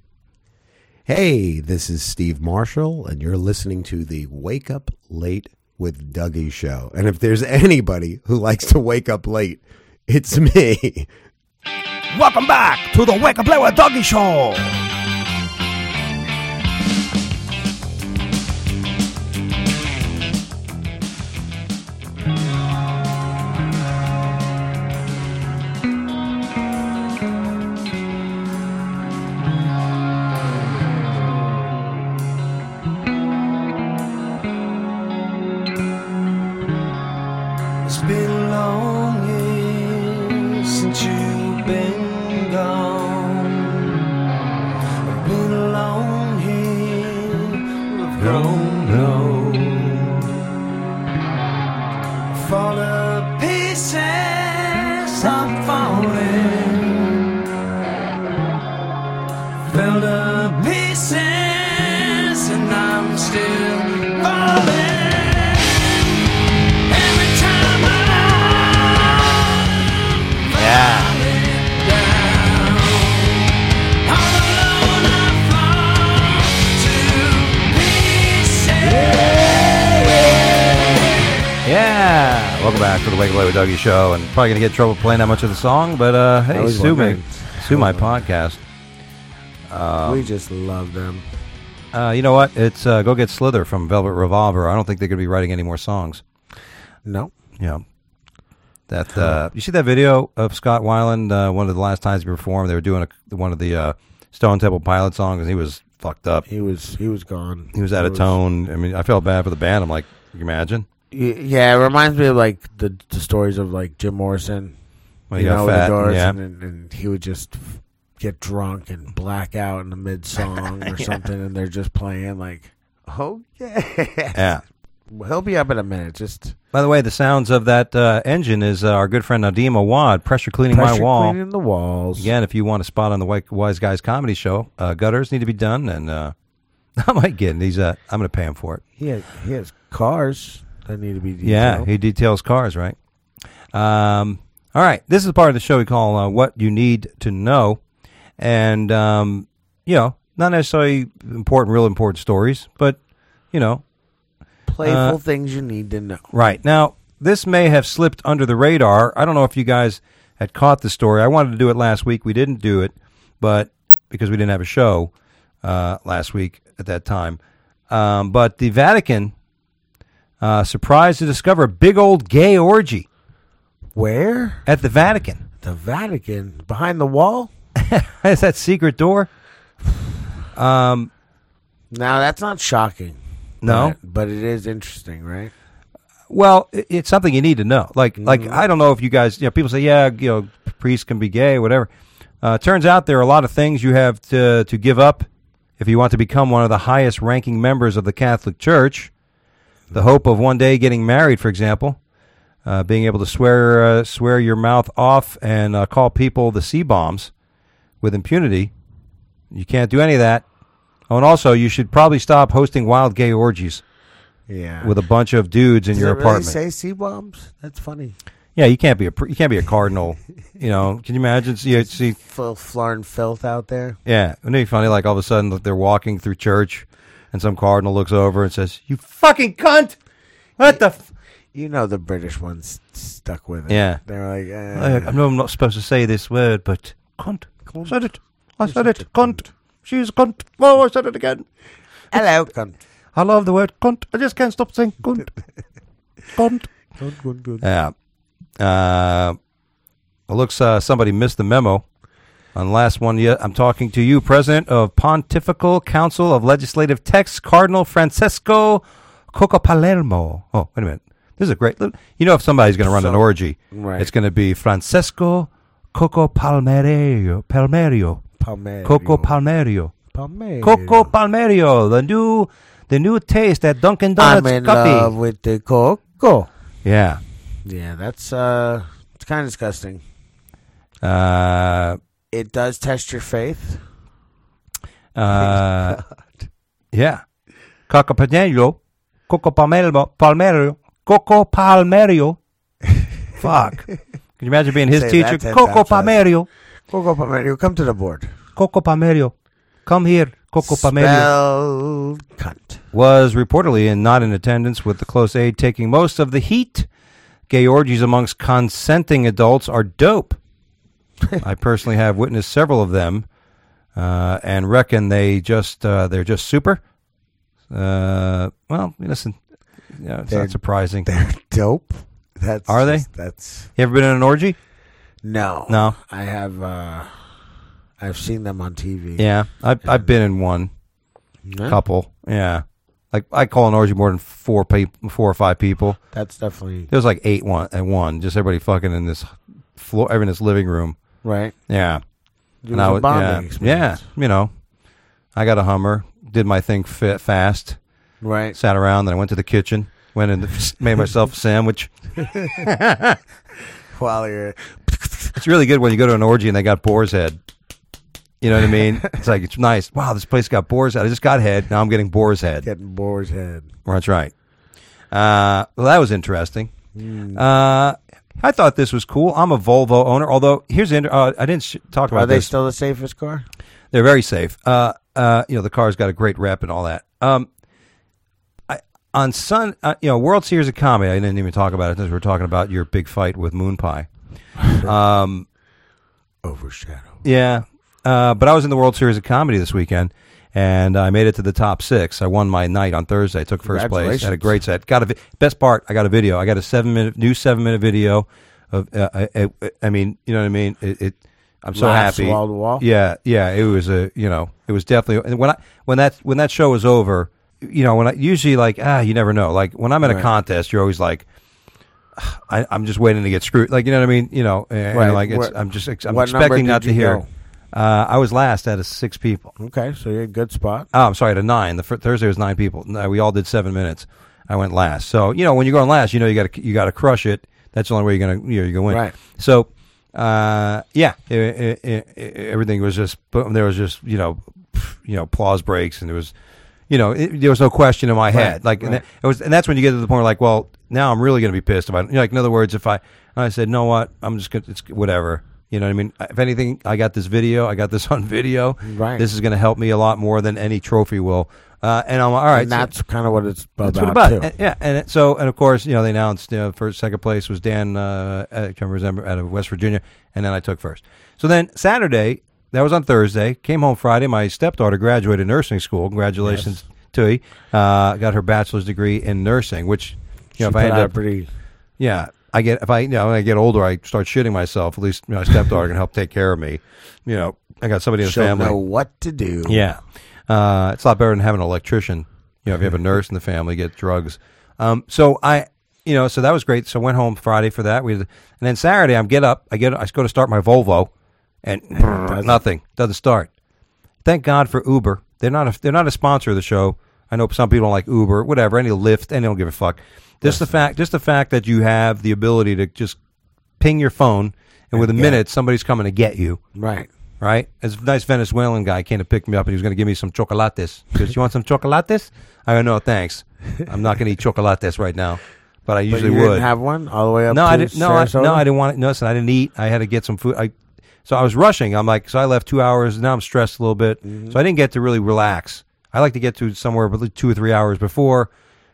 Hey, this is Steve Marshall, and you're listening to the Wake Up Late with Dougie show. And if there's anybody who likes to wake up late, it's me. Welcome back to the Wake Up Late with Dougie show. It's been a long years since you've been gone. I've been alone here, I've grown old. I fall to pieces, I'm falling. Fell to pieces, and I'm still falling. Yeah. Yeah. Welcome back to the Wake Up Late with Dougie show. And probably going to get in trouble playing that much of the song, but uh, hey, was sue me. wondering. Sue my podcast. Um, we just love them. Uh, you know what? It's uh, go get Slither from Velvet Revolver. I don't think they're going to be writing any more songs. No. You know, that uh, you see that video of Scott Weiland? Uh, one of the last times he performed, they were doing a, one of the uh, Stone Temple Pilot songs, and he was fucked up. He was he was gone. He was out It of tone. I mean, I felt bad for the band. I'm like, can you imagine? Y- Yeah, it reminds me of like the the stories of like Jim Morrison. When he you got know, with fat, the Doors, yeah. and, and, and he would just f- get drunk and black out in the mid song or something, and they're just playing like, oh yeah, Yeah. he'll be up in a minute. Just By the way, the sounds of that uh, engine is uh, our good friend Nadim Awad, pressure cleaning pressure my wall. cleaning the walls. Again, if you want a spot on the Wi- Wise Guys comedy show, uh, gutters need to be done, and uh, I might get. He's. Uh, I'm going to pay him for it. he has, he has cars that need to be detailed. Yeah, he details cars, right? Um, all right, this is the part of the show we call uh, "What You Need to Know," and um, you know, not necessarily important, real important stories, but you know, playful uh, things you need to know. right now. This may have slipped under the radar. I don't know if you guys had caught the story. I wanted to do it last week. We didn't do it, but because we didn't have a show. uh, last week at that time. Um, but the Vatican uh, surprised to discover a big old gay orgy Where? at the Vatican. The Vatican. Behind the wall? Is that secret door? Um, Now, that's not shocking. no. But, but it is interesting, right? Well, it- it's something you need to know. Like, like I don't know if you guys, you know, people say, yeah, you know, priests can be gay, whatever. Uh, turns out there are a lot of things you have to to give up if you want to become one of the highest ranking members of the Catholic Church. The hope of one day getting married, for example, uh, being able to swear uh, swear your mouth off and uh, call people the C-bombs with impunity. You can't do any of that. Oh, and also, you should probably stop hosting wild gay orgies Yeah. with a bunch of dudes in Does your it really apartment. say C-bombs? That's funny. Yeah, you can't be a pr- you can't be a cardinal. You know, can you imagine? See, see, Full floor and filth out there. yeah, wouldn't it be funny? Like all of a sudden, they're walking through church, and some cardinal looks over and says, "You fucking cunt! What the?" F-? You know the British ones stuck with it. Yeah. They're like, I, eh. I know I'm not supposed to say this word, but cunt. I said it. I said it. Cunt. She's a cunt. Oh, I said it again. hello, cunt. I love the word cunt. I just can't stop saying cunt. Cunt. Good, good, good. Yeah. Uh, it looks uh, somebody missed the memo on the last one. Yet I'm talking to you, President of Pontifical Council of Legislative Texts, Cardinal Francesco Coco Palermo. Oh, wait a minute. This is a great. You know, if somebody's going to run an So- orgy, right. it's going to be Francesco Coco Palmerio. Palmerio. Palmerio. Coco Palmerio. Palmerio. Coco Palmerio. The new, the new taste at Dunkin' I'm Donuts in coffee. love with the coco. Yeah. Yeah, that's uh, it's kind of disgusting. Uh. It does test your faith. Uh, yeah. Coco Palmerio. Coco Palmerio. Palmerio. Coco Palmerio. Fuck. Can you imagine being his Say teacher? that ten Coco times fast. Palmerio. Coco Palmerio, come to the board. Coco Palmerio. Come here. Coco Palmerio. Spell cunt. Was reportedly in, not in attendance, with the close aide taking most of the heat. Gay orgies amongst consenting adults are dope. I personally have witnessed several of them, uh, and reckon they just uh, they're just super. Uh, well, listen, you know, it's They're- not surprising. They're dope. That's Are they? just- That's You ever been in an orgy? no, No. I have. uh I've seen them on T V. Yeah, I've I've been in one Yeah, couple. Yeah, like I call an orgy more than four people, four or five people. that's definitely There was like eight one at one, just everybody fucking in this floor, every in this living room. right. Yeah. It And was I a would- bonding yeah, experience. yeah, you know, I got a Hummer, did my thing fit fast, Right. sat around, then I went to the kitchen, went and made myself a sandwich. While you're It's really good when you go to an orgy and they got boar's head. You know what I mean? It's like, it's nice. Wow, this place got boar's head. I just got head. Now I'm getting boar's head. getting boar's head. That's right. Uh, well, that was interesting. Hmm. Uh, I thought this was cool. I'm a Volvo owner, although here's the, inter- uh, I didn't sh- talk about Are they this. still the safest car? They're very safe. Uh, uh, you know, the car's got a great rep and all that. Um, I, on Sun, uh, you know, World Series of Comedy. I didn't even talk about it since we were talking about your big fight with Moon Pie. Um, Overshadow. yeah, uh, but I was in the World Series of Comedy this weekend, and I made it to the top six. I won my night on Thursday. I took first place. Had a great set. Got a vi- best part. I got a video. I got a seven minute new seven minute video of. Uh, I, I, I mean, you know what I mean. It. it I'm so Laughs happy. wall to wall? Yeah, yeah. It was a. You know, it was definitely. And when I when that when that show was over, you know, when I usually like ah, you never know. Like when I'm in a Right. contest, you're always like. I, I'm just waiting to get screwed. Like, you know what I mean? You know, and Right. like it's, What- I'm just, ex- I'm what number expecting did not to you hear. go? Uh, I was last out of six people. Okay, so you're in a good spot. Oh, I'm sorry, out of nine. The fir- Thursday was nine people. No, we all did seven minutes. I went last. So, you know, when you're going last, you know, you got to, you got to crush it. That's the only way you're going to, you know, you're going to win. Right. So, uh, yeah, it, it, it, it, everything was just, there was just, you know, you know, applause breaks, and there was, you know, it, there was no question in my head. Like, and, right. that, it was, and that's when you get to the point where, like, well, now I'm really going to be pissed about it. You know, like, in other words, if I, I said, know what, I'm just going to, it's whatever. You know what I mean? If anything, I got this video. I got this on video. Right. This is going to help me a lot more than any trophy will. Uh, and I'm all right. and so- that's kind of what it's about, that's what about. too. And, yeah, and it, so and of course, you know, they announced, you know, first, second place was Dan, uh, I can't remember, out of West Virginia, and then I took first. So then Saturday, that was on Thursday. Came home Friday. My stepdaughter graduated nursing school. Congratulations to you. Uh, got her bachelor's degree in nursing, which you know, if She I put end out up, pretty. yeah, I get if I you know when I get older, I start shitting myself. At least you know, my stepdaughter can help take care of me. You know, I got somebody in the She'll family. know what to do. Yeah, uh, it's a lot better than having an electrician. You know, if you have a nurse in the family, get drugs. Um, so I, you know, so that was great. So I went home Friday for that. We, and then Saturday, I get up, I get, I go to start my Volvo, and nothing doesn't start. Thank God for Uber. They're not a, they're not a sponsor of the show. I know some people don't like Uber, whatever, any Lyft, and they don't give a fuck. Just the fact, just the fact that you have the ability to just ping your phone, and with a minute, somebody's coming to get you. Right. Right? As a nice Venezuelan guy came to pick me up, and he was going to give me some chocolates. He goes, "You want some chocolates?" I go, "No, thanks. I'm not going to eat chocolates right now." But I But usually you would. didn't have one all the way up no, to I didn't. No, I, Sarasota? no, I didn't want it. No, listen, I didn't eat. I had to get some food. I, so I was rushing. I'm like, so I left two hours. Now I'm stressed a little bit. Mm-hmm. So I didn't get to really relax. I like to get to somewhere but two or three hours before,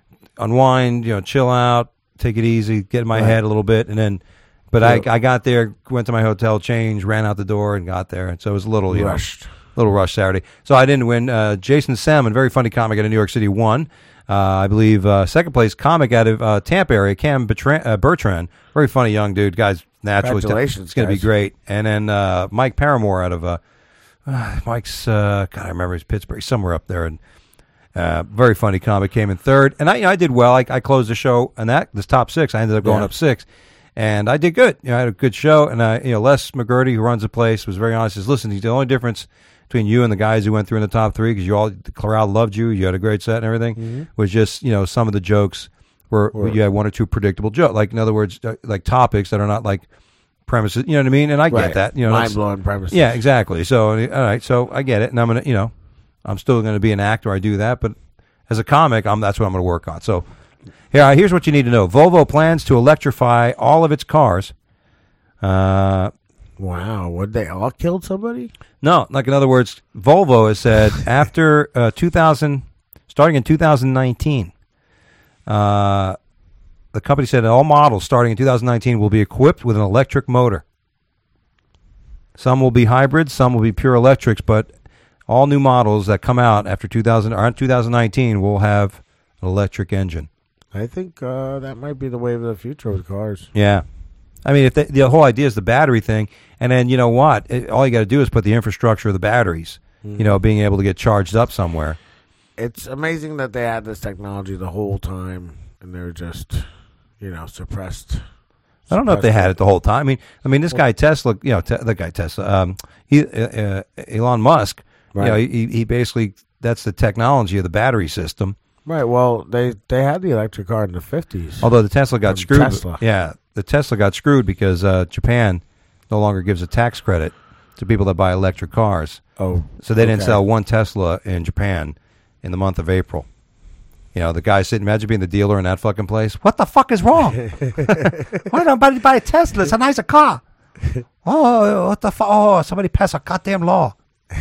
unwind, you know, chill out, take it easy, get in my Right. head a little bit, and then. But I, I got there, went to my hotel, changed, ran out the door, and got there. And so it was a little, you Rushed. know, little rush Saturday. So I didn't win. Uh, Jason Salmon, very funny comic out of New York City, won. Uh, I believe uh, second place comic out of uh, Tampa area, Cam Bertrand, uh, Bertrand, very funny young dude, guys. Naturally, Congratulations, it's going to be guys. great. And then uh, Mike Paramore out of uh, uh, Mike's. Uh, God, I remember his Pittsburgh, somewhere up there, and uh, very funny comic came in third. And I, you know, I did well. I, I closed the show, and that this top six, I ended up going Yeah. up six. And I did good. You know, I had a good show. And, uh, you know, Les McGurty, who runs the place, was very honest. He says, listen, the only difference between you and the guys who went through in the top three, because you all, the crowd loved you, you had a great set and everything, Mm-hmm. was just, you know, some of the jokes were, you had one or two predictable jokes. Like, in other words, uh, like topics that are not like premises. You know what I mean? And I Right. get that. You know, that's- Mind-blowing premises. yeah, exactly. So, all right. So I get it. And I'm going to, you know, I'm still going to be an actor. I do that. But as a comic, I'm, that's what I'm going to work on. So here, here's what you need to know. Volvo plans to electrify all of its cars. Uh, Wow. Would they all killed somebody? no, like in other words, Volvo has said after uh, two thousand, starting in two thousand nineteen, uh, the company said all models starting in two thousand nineteen will be equipped with an electric motor. Some will be hybrids, some will be pure electrics, but all new models that come out after two thousand or two thousand nineteen will have an electric engine. I think uh, that might be the wave of the future with cars. Yeah. I mean, if the, the whole idea is the battery thing, and then you know what? It, all you got to do is put the infrastructure of the batteries, you know, being able to get charged up somewhere. It's amazing that they had this technology the whole time, and they're just, you know, suppressed. I don't know if they had it the whole time. I mean, I mean, this guy Tesla, you know, te- the guy Tesla, um, he, uh, uh, Elon Musk, Right. you know, he, he basically that's the technology of the battery system. Right. Well, they they had the electric car in the fifties. Although the Tesla got From screwed, Tesla. yeah, the Tesla got screwed because uh, Japan no longer gives a tax credit to people that buy electric cars. Oh, So they didn't okay. sell one Tesla in Japan in the month of April. You know, the guy sitting, imagine being the dealer in that fucking place. What the fuck is wrong? Why don't nobody buy a Tesla? It's a nicer car. Oh, what the fuck? Oh, somebody passed a goddamn law.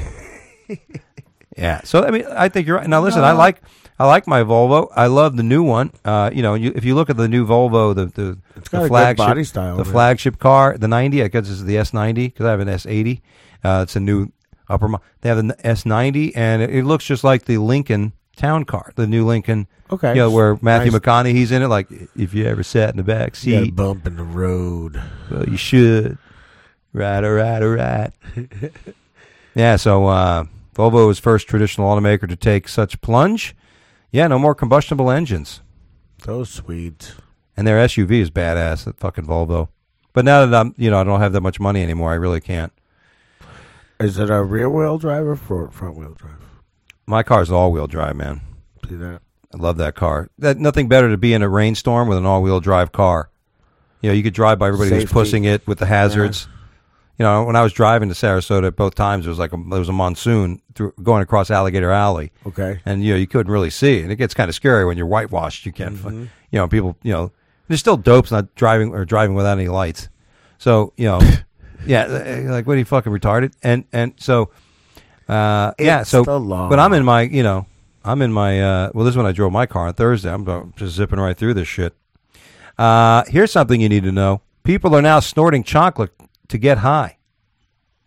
Yeah. So, I mean, I think you're right. Now, listen, I like I like my Volvo. I love the new one. Uh, you know, you, if you look at the new Volvo, the, the, It's got the a good flagship, body style, the man. flagship car, the ninety, I guess this is the S ninety because I have an S eighty. Uh, it's a new upper. mo- They have an S ninety, and it, it looks just like the Lincoln Town Car, the new Lincoln. Okay. You know, where Matthew Nice. McConaughey's in it. Like, if you ever sat in the back You got a seat, bump in the road. well, you should. Right, all right, all right. Yeah, so uh, Volvo is first traditional automaker to take such plunge. Yeah, no more combustible engines. Those Swedes. And their S U V is badass, that fucking Volvo. But now that I'm, you know, I don't have that much money anymore, I really can't. Is it a rear wheel drive or front front wheel drive? My car's all-wheel drive, man. See that? I love that car. That nothing better to be in a rainstorm with an all-wheel drive car. You know, you could drive by everybody who's Safety. pushing it with the hazards. You know, when I was driving to Sarasota, both times it was like a, there was a monsoon through, going across Alligator Alley, Okay. and you know you couldn't really see, and it gets kind of scary when you're whitewashed. You can't, Mm-hmm. you know, people, you know, there's still dopes not driving or driving without any lights. So you know, yeah, like what are you fucking retarded? And and so, uh, yeah, It's so the law. but I'm in my, you know, I'm in my. Uh, well, this is when I drove my car on Thursday. I'm uh, just zipping right through this shit. Uh, here's something you need to know: people are now snorting chocolate to get high.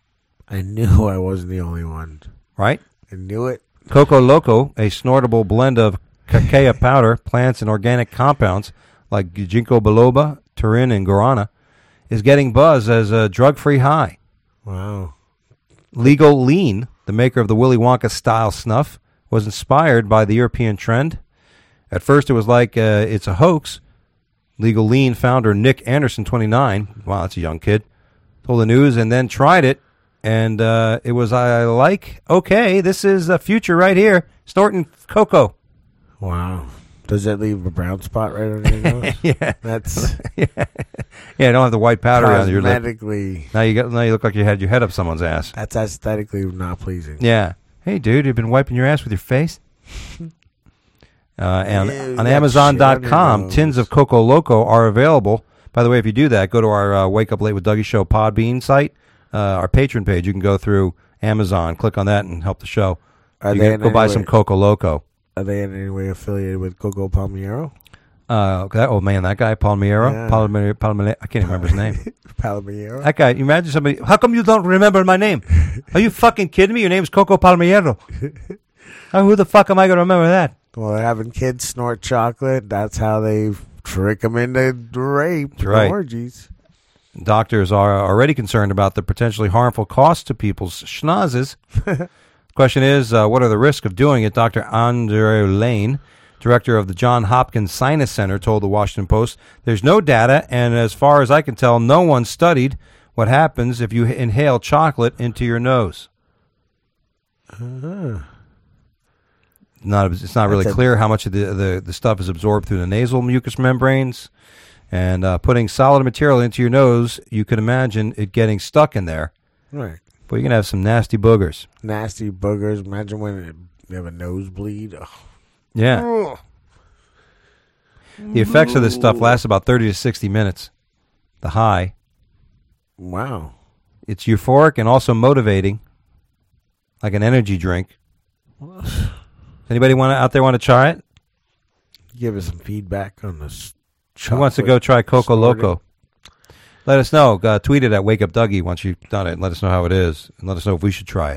I knew I wasn't the only one. right? I knew it. Coco Loco, a snortable blend of cacao powder, plants, and organic compounds like ginkgo biloba, taurine, and guarana, is getting buzz as a drug-free high. Wow. Legal Lean, the maker of the Willy Wonka-style snuff, was inspired by the European trend. At first, it was like uh, it's a hoax. Legal Lean founder Nick Anderson, twenty-nine, wow, that's a young kid, told the news and then tried it, and uh, it was, I like, okay, this is a future right here, snorting cocoa. Wow. Does that leave a brown spot right on your nose? Yeah. That's yeah, yeah, don't have the white powder on your lip. cosmetically. Now you got, now you look like you had your head up someone's ass. That's aesthetically not pleasing. Yeah. Hey, dude, you've been wiping your ass with your face? Uh, and Ew, on that Amazon dot shit on com, your nose. tins of Coco Loco are available. By the way, if you do that, go to our uh, Wake Up Late with Dougie Show Podbean site, uh, our patron page. You can go through Amazon, click on that, and help the show. Are you they can in go any buy way- some Coco Loco. Are they in any way affiliated with Coco Palmiero? Uh, that old man, that guy, Palmiero, Yeah. Palmiero, Palmiero, I can't even remember his name. Palmiero? That guy, you imagine somebody, how come you don't remember my name? Are you fucking kidding me? Your name's Coco Palmiero. Oh, who the fuck am I going to remember that? Well, they're having kids snort chocolate. That's how they trick them into rape and right. orgies. Doctors are already concerned about the potentially harmful cost to people's schnozzes. The question is, uh, what are the risks of doing it? Doctor Andrew Lane, director of the Johns Hopkins Sinus Center, told the Washington Post, there's no data, and as far as I can tell, no one studied what happens if you inhale chocolate into your nose. Uh-huh. Not, it's not really That's a- clear how much of the, the, the stuff is absorbed through the nasal mucous membranes. And uh, putting solid material into your nose, you can imagine it getting stuck in there. Right. But you're going to have some nasty boogers. Nasty boogers. Imagine when it, you have a nosebleed. Ugh. Yeah. The effects of this stuff last about thirty to sixty minutes. The high. Wow. It's euphoric and also motivating, like an energy drink. Anybody want to, out there want to try it? Give us some feedback on this. Who wants to go try Coco snorting. Loco? Let us know. Uh, tweet it at Wake Up Dougie once you've done it. And let us know how it is. And let us know if we should try it.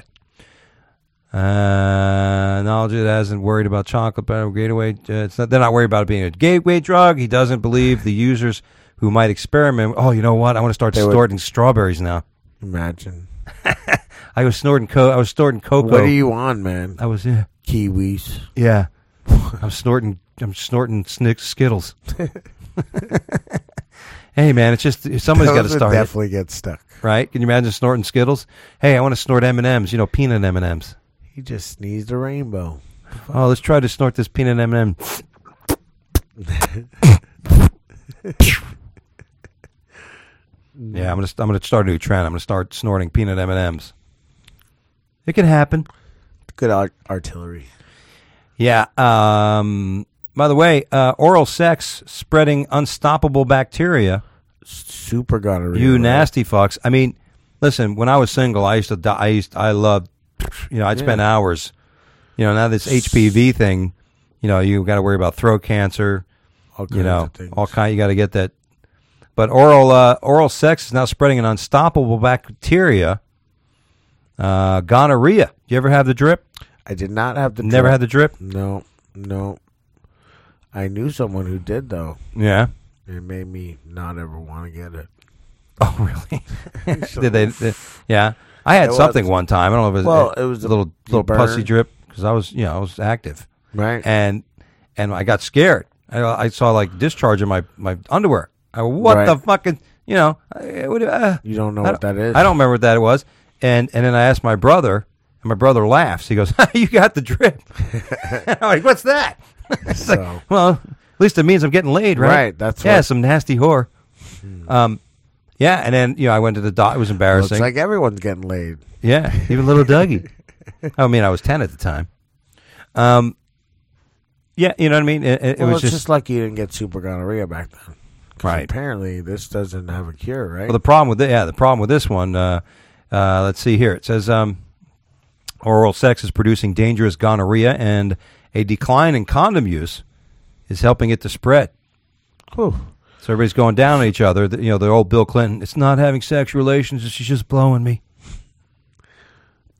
Uh, knowledge it hasn't worried about chocolate but gateway. Uh, it's not, they're not worried about it being a gateway drug. He doesn't believe the users who might experiment. Oh, you know what? I want to start They would- snorting strawberries now. Imagine. I was snorting co. I was snorting cocoa. What are you on, man? I was yeah. Kiwis. Yeah. I'm snorting. I'm snorting snick Skittles. Hey man, it's just somebody's got to Those would start it, definitely get stuck. right? Can you imagine snorting Skittles? Hey, I want to snort M and M's. You know, peanut M and M's. He just sneezed a rainbow. Oh, let's try to snort this peanut M and M. Yeah, I'm gonna I'm gonna start a new trend. I'm gonna start snorting peanut M and M's. It can happen. Good art- artillery. Yeah. Um. By the way, uh, oral sex spreading unstoppable bacteria. Super gonorrhea. You right? nasty fucks. I mean, listen. When I was single, I used to. Die, I used. I loved. You know, I'd spend Yeah. hours. You know, now this H P V thing. You know, you got to worry about throat cancer. All kinds You know, of things. all kind. You got to get that. But oral uh, oral sex is now spreading an unstoppable bacteria. Uh, gonorrhea. You ever have the drip? I did not have the Never drip. had the drip. No, no. I knew someone who did, though. Yeah. It made me not ever want to get it. Oh, really? Did they? Did, yeah. I had It something was- one time. I don't know if it was, Well, a, it was a a- little you little burn. pussy drip because I was, you know, I was active, Right. and and I got scared. I, I saw like discharge in my, my underwear. I go, what Right. the fucking, you know? I, what, uh, You don't know I what that is. I don't remember what that was. And and then I asked my brother, and my brother laughs. He goes, "You got the drip." I'm like, "What's that?" It's like, So- well, at least it means I'm getting laid, right? Right, that's yeah, what- some nasty whore. Um, yeah, and then you know I went to the doc. It was Well, embarrassing. it's like everyone's getting laid. Yeah, even little Dougie. I mean, I was ten at the time. Um, yeah, you know what I mean. It, it well, was it's just, just, like you didn't get super gonorrhea back then. 'Cause Right. Apparently, this doesn't have a cure, right? well, the problem with it, yeah, the problem with this one. Uh, uh, let's see here. It says um, oral sex is producing dangerous gonorrhea, and a decline in condom use is helping it to spread. Whew. So everybody's going down on each other. The- You know, the old Bill Clinton. It's not having sexual relations. She's just blowing me.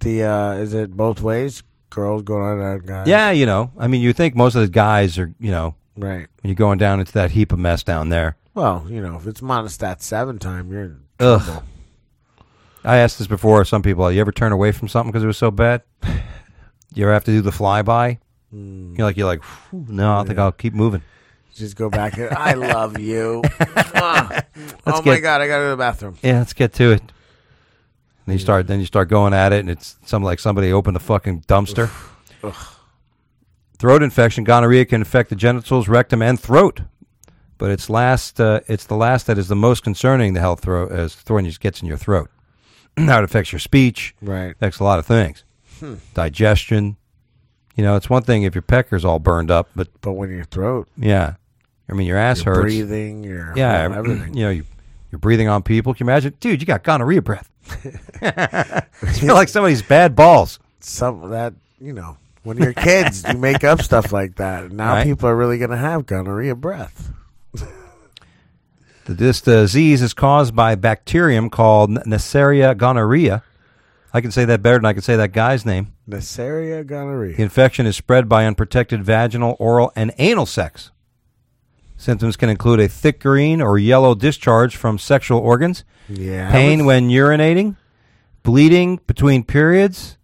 the? Uh, is it both ways? Girls going on that guys. Yeah, you know. I mean, you think most of the guys are, you know, Right. when you're going down into that heap of mess down there. Well, you know, if it's monostat seven time, you're in Ugh. trouble. I asked this before. Some people, you ever turn away from something because it was so bad? You ever have to do the flyby? Mm. You're like, you're like, "Whew, no, I think I'll keep moving. Just go back. And, I love you. Ah. Let's oh my get- god, I gotta go to the bathroom. Yeah, let's get to it. And you start, then you start going at it, and it's some like somebody opened a fucking dumpster. Ugh. Throat infection, gonorrhea can infect the genitals, rectum, and throat. But it's last, uh, it's the last that is the most concerning. The health throat as thorn gets in your throat. How it affects your speech, Right. affects a lot of things. Hmm. Digestion. You know, it's one thing if your pecker's all burned up, but But when your throat, yeah, I mean your ass your hurts. breathing, your Yeah, well, everything. You know, you, you're breathing on people. Can you imagine, dude? You got gonorrhea breath. You feel like somebody's bad balls. Some that you know, when you're kids, you make up stuff like that. Now Right. people are really gonna have gonorrhea breath. This disease is caused by a bacterium called Neisseria gonorrhea. I can say that better than I can say that guy's name. Neisseria The gonorrhea. infection is spread by unprotected vaginal, oral, and anal sex. Symptoms can include a thick green or yellow discharge from sexual organs, Yeah. I pain would- when urinating, bleeding between periods,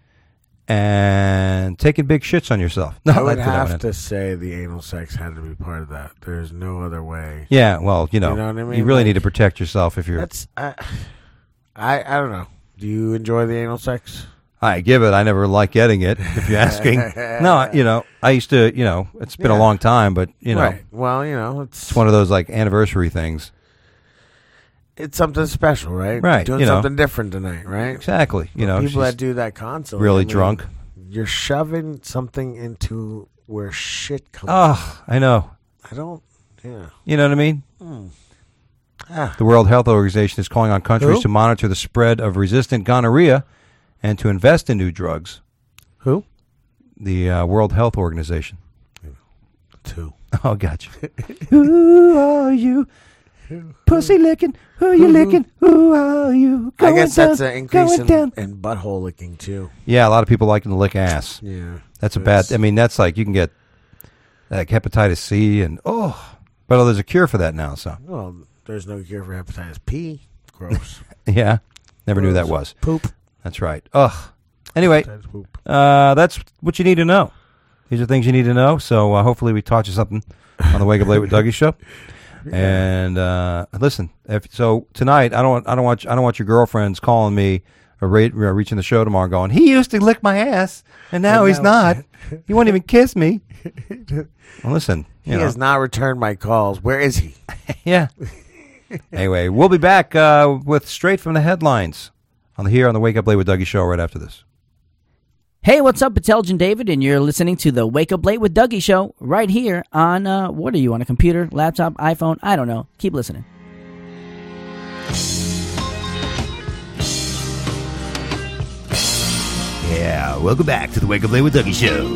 and taking big shits on yourself. No, I would that's what have meant. to say the anal sex had to be part of that. There's no other way. Yeah, well, you know, you, know what I mean? really Like- need to protect yourself if you're. That's I, I. I don't know. Do you enjoy the anal sex? I give it. I never like getting it. If you're asking, no, I- you know, I used to. You know, it's been a Yeah. long time, but you know, Right. Well, you know, it's it's one of those like anniversary things. it's something special, right? Right, Doing you know. something different tonight, right? Exactly. You know, People she's that do that constantly. really I mean, drunk. You're shoving something into where shit comes. Oh, I know. I don't. Yeah. You know what I mean? Ah. The World Health Organization is calling on countries Who? to monitor the spread of resistant gonorrhea and to invest in new drugs. Who? The uh, World Health Organization. Two. Oh, gotcha. Who are you? Pussy licking. Who you licking? Who are you? I Going guess that's down, an increase going in, down. in butthole licking too. Yeah, a lot of people like to lick ass. Yeah. That's a bad. I mean, that's like you can get like hepatitis C and oh, but there's a cure for that now. So Well, there's no cure for hepatitis P. Gross. yeah, never knew that Gross. was. Poop. That's right. Ugh. Anyway, Hepatitis poop. uh, that's what you need to know. These are things you need to know. So uh, hopefully we taught you something on the Wake Up Late with Dougie show. And uh, listen, if so tonight, I don't, I don't want, I don't want your girlfriends calling me or re- or reaching the show tomorrow, going, "He used to lick my ass, and now And he's now- not. He won't even kiss me." Well, listen, He you know, has not returned my calls. Where is he? yeah. Anyway, we'll be back uh, with Straight from the Headlines on the here on the Wake Up Late with Dougie show right after this. Hey, what's up? It's Elgin David, and you're listening to the Wake Up Late with Dougie show right here on, uh, what are you, on a computer, laptop, iPhone? I don't know. Keep listening. Yeah, welcome back to the Wake Up Late with Dougie show.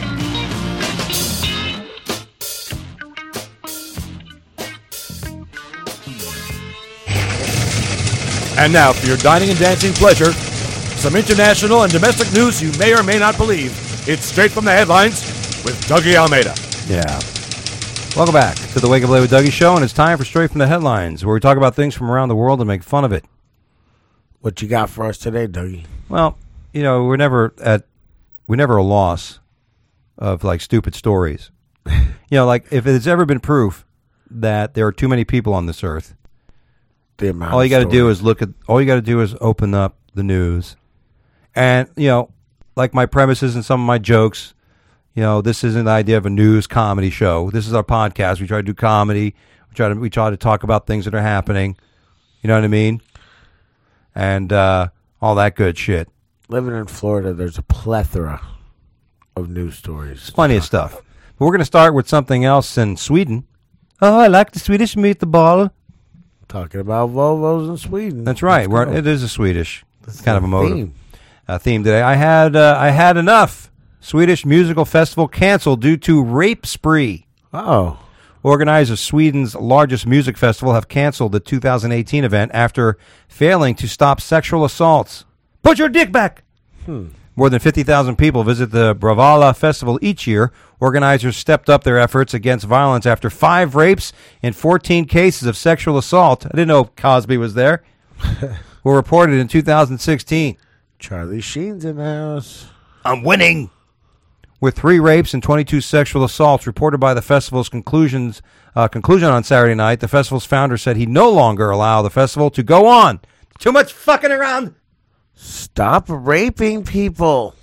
And now for your dining and dancing pleasure, some international and domestic news you may or may not believe. It's Straight from the Headlines with Dougie Almeida. Yeah. Welcome back to the Wake Up Late with Dougie show, and it's time for Straight from the Headlines, where we talk about things from around the world and make fun of it. What you got for us today, Dougie? Well, you know, we're never at we're never a loss of like stupid stories. You know, like if it's ever been proof that there are too many people on this earth, The amount all you of got to do stories. is look at all you got to do is open up the news, and you know, like my premises and some of my jokes. You know, this isn't the idea of a news comedy show. This is our podcast. We try to do comedy. We try to we try to talk about things that are happening. You know what I mean? And uh, all that good shit. Living in Florida, there's a plethora of news stories. Plenty of stuff. But we're going to start with something else in Sweden. Oh, I like the Swedish meatball. Talking about Volvos in Sweden. That's right. Let's We're, go. it is a Swedish That's kind of the a motive. theme. Uh, theme today. I had uh, I had enough. Swedish musical festival canceled due to rape spree. Oh. Organizers of Sweden's largest music festival have canceled the two thousand eighteen event after failing to stop sexual assaults. Put your dick back. Hmm. More than fifty thousand people visit the Bravalla Festival each year. Organizers stepped up their efforts against violence after five rapes and fourteen cases of sexual assault. I didn't know Cosby was there. Were reported in two thousand sixteen. Charlie Sheen's in the house. I'm winning. With three rapes and twenty-two sexual assaults reported by the festival's conclusions uh, conclusion on Saturday night, the festival's founder said he'd no longer allow the festival to go on. Too much fucking around. Stop raping people.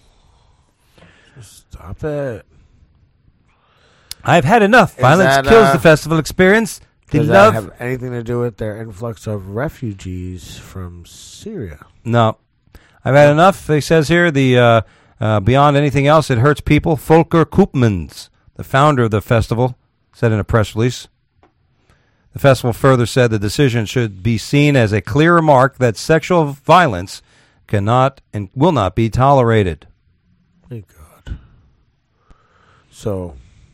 Just stop it. I've had enough. Is Violence that, kills uh, the festival experience. The Does love. that have anything to do with their influx of refugees from Syria? No. I've had enough. He says here, the uh, uh, beyond anything else, it hurts people. Volker Koopmans, the founder of the festival, said in a press release. The festival further said the decision should be seen as a clear remark that sexual violence cannot and will not be tolerated. Thank God. So,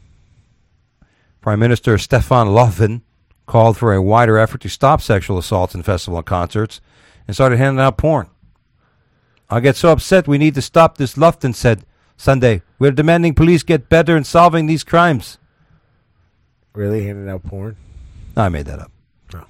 Prime Minister Stefan Löfven called for a wider effort to stop sexual assaults in festival and concerts and started handing out porn. I get so upset we need to stop this, Löfven said Sunday. We're demanding police get better in solving these crimes. really handing out porn? No, I made that up. No.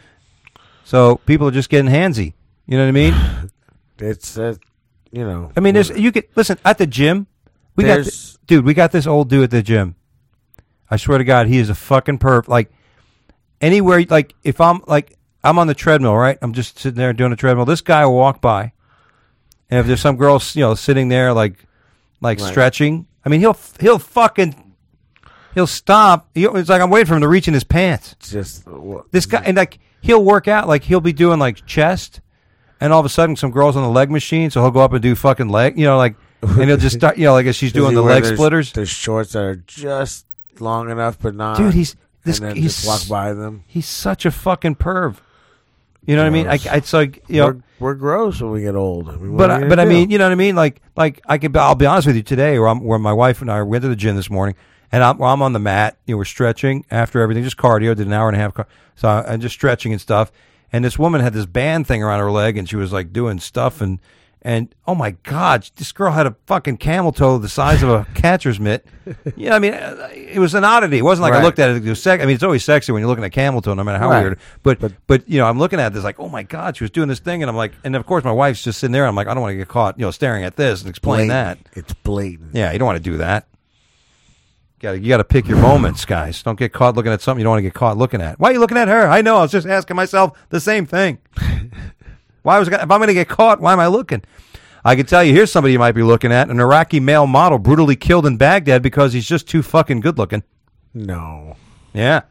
So people are just getting handsy. You know what I mean? It's, uh, you know. I mean, there's you could listen at the gym. We got, There's- th- dude. We got this old dude at the gym. I swear to God, he is a fucking perp. Like anywhere, like if I'm like I'm on the treadmill, right? I'm just sitting there doing a treadmill. This guy will walk by, and if there's some girl, you know, sitting there like like Right. stretching, I mean, he'll he'll fucking he'll stop. He'll, it's like I'm waiting for him to reach in his pants. just what, This guy, and like he'll work out, like he'll be doing like chest, and all of a sudden some girl's on the leg machine, so he'll go up and do fucking leg, you know, like, and he'll just start, you know, like as she's Does doing he the wear leg those- splitters. Those shorts that are just long enough, but not. Dude, he's this. and then He's just walk by them. He's such a fucking perv. You know what I mean? I, Gross. I, it's like you know, We're, we're gross when we get old. I mean, what but are I, we but I gonna mean, do? you know what I mean? Like like I could. I'll be honest with you today, where, I'm, where my wife and I went to the gym this morning, and I'm, I'm on the mat. You know, we're stretching after everything, just cardio. Did an hour and a half. Car- so I, I'm just stretching and stuff. And this woman had this band thing around her leg, and she was like doing stuff, and and oh my God, this girl had a fucking camel toe the size of a catcher's mitt. Yeah, I mean, it was an oddity. It wasn't like I Right. looked at it. It was sexy. I mean, it's always sexy when you're looking at camel toe, no matter how Right. weird. But, But- but you know, I'm looking at this like, oh my God, she was doing this thing, and I'm like, and of course my wife's just sitting there. I'm like, I don't want to get caught, you know, staring at this and explain that. Blatant. It's blatant. Yeah, you don't want to do that. You got you got to pick your moments, guys. Don't get caught looking at something you don't want to get caught looking at. Why are you looking at her? I know. I was just asking myself the same thing. Why was I, if I'm going to get caught? Why am I looking? I can tell you, here's somebody you might be looking at: an Iraqi male model brutally killed in Baghdad because he's just too fucking good looking. No. Yeah.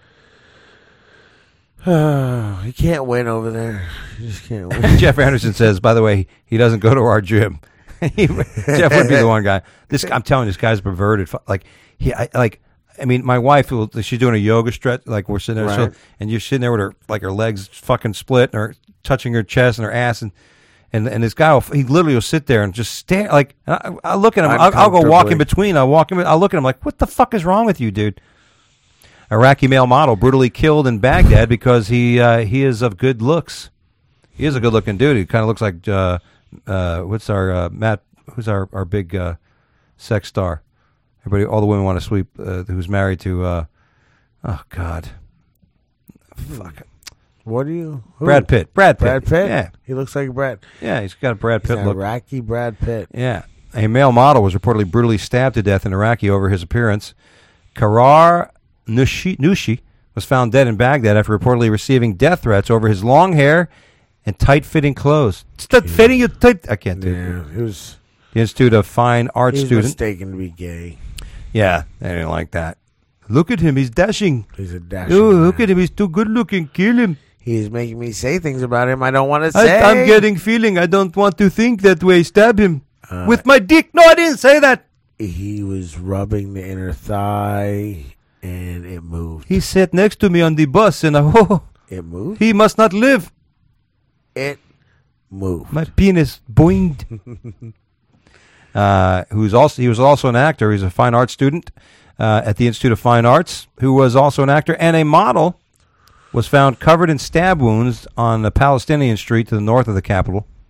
You can't win over there. You just can't win. Jeff Anderson says, by the way, he doesn't go to our gym. He- Jeff would be the one guy. This, I'm telling you, this guy's perverted. Fu- Like he, I, like, I mean, my wife, will, she's doing a yoga stretch. Like we're sitting there, Right. so, and you're sitting there with her, like her legs fucking split, and her touching her chest and her ass, and and and this guy, will, he literally will sit there and just stare. Like and I, I look at him. I'll, I'll go walk in Uncomfortably. between. I'll walk in. I'll look at him like, what the fuck is wrong with you, dude? Iraqi male model brutally killed in Baghdad because he uh, he is of good looks. He is a good looking dude. He kind of looks like uh, uh, what's our uh, Matt? Who's our our big uh, sex star? Everybody, all the women want to sweep. Uh, who's married to? Uh, oh God, fuck. What do you? Who? Brad Pitt. Brad Pitt. Brad Pitt? Yeah, He looks like Brad. yeah. He's got a Brad He's Pitt an look. Iraqi Brad Pitt. Yeah. A male model was reportedly brutally stabbed to death in Iraqi over his appearance. Karar Nushi, Nushi was found dead in Baghdad after reportedly receiving death threats over his long hair and tight-fitting clothes. Stop fitting you tight. I can't do it. Yeah, he was. The Institute of Fine Arts He was student. mistaken to be gay. Yeah, they didn't like that. Look at him. He's dashing. He's a dashing. Oh, man. look at him. He's too good-looking. Kill him. He's making me say things about him I don't want to I, say. I'm getting feeling. I don't want to think that way. Stab him. Uh, With my dick. No, I didn't say that. He was rubbing the inner thigh, and it moved. He sat next to me on the bus, and I, oh, It moved. he must not live. It moved. My penis boinged. uh, who's also he was also an actor. He's a fine arts student uh, at the Institute of Fine Arts, who was also an actor and a model. Was found covered in stab wounds on a Palestinian street to the north of the capital.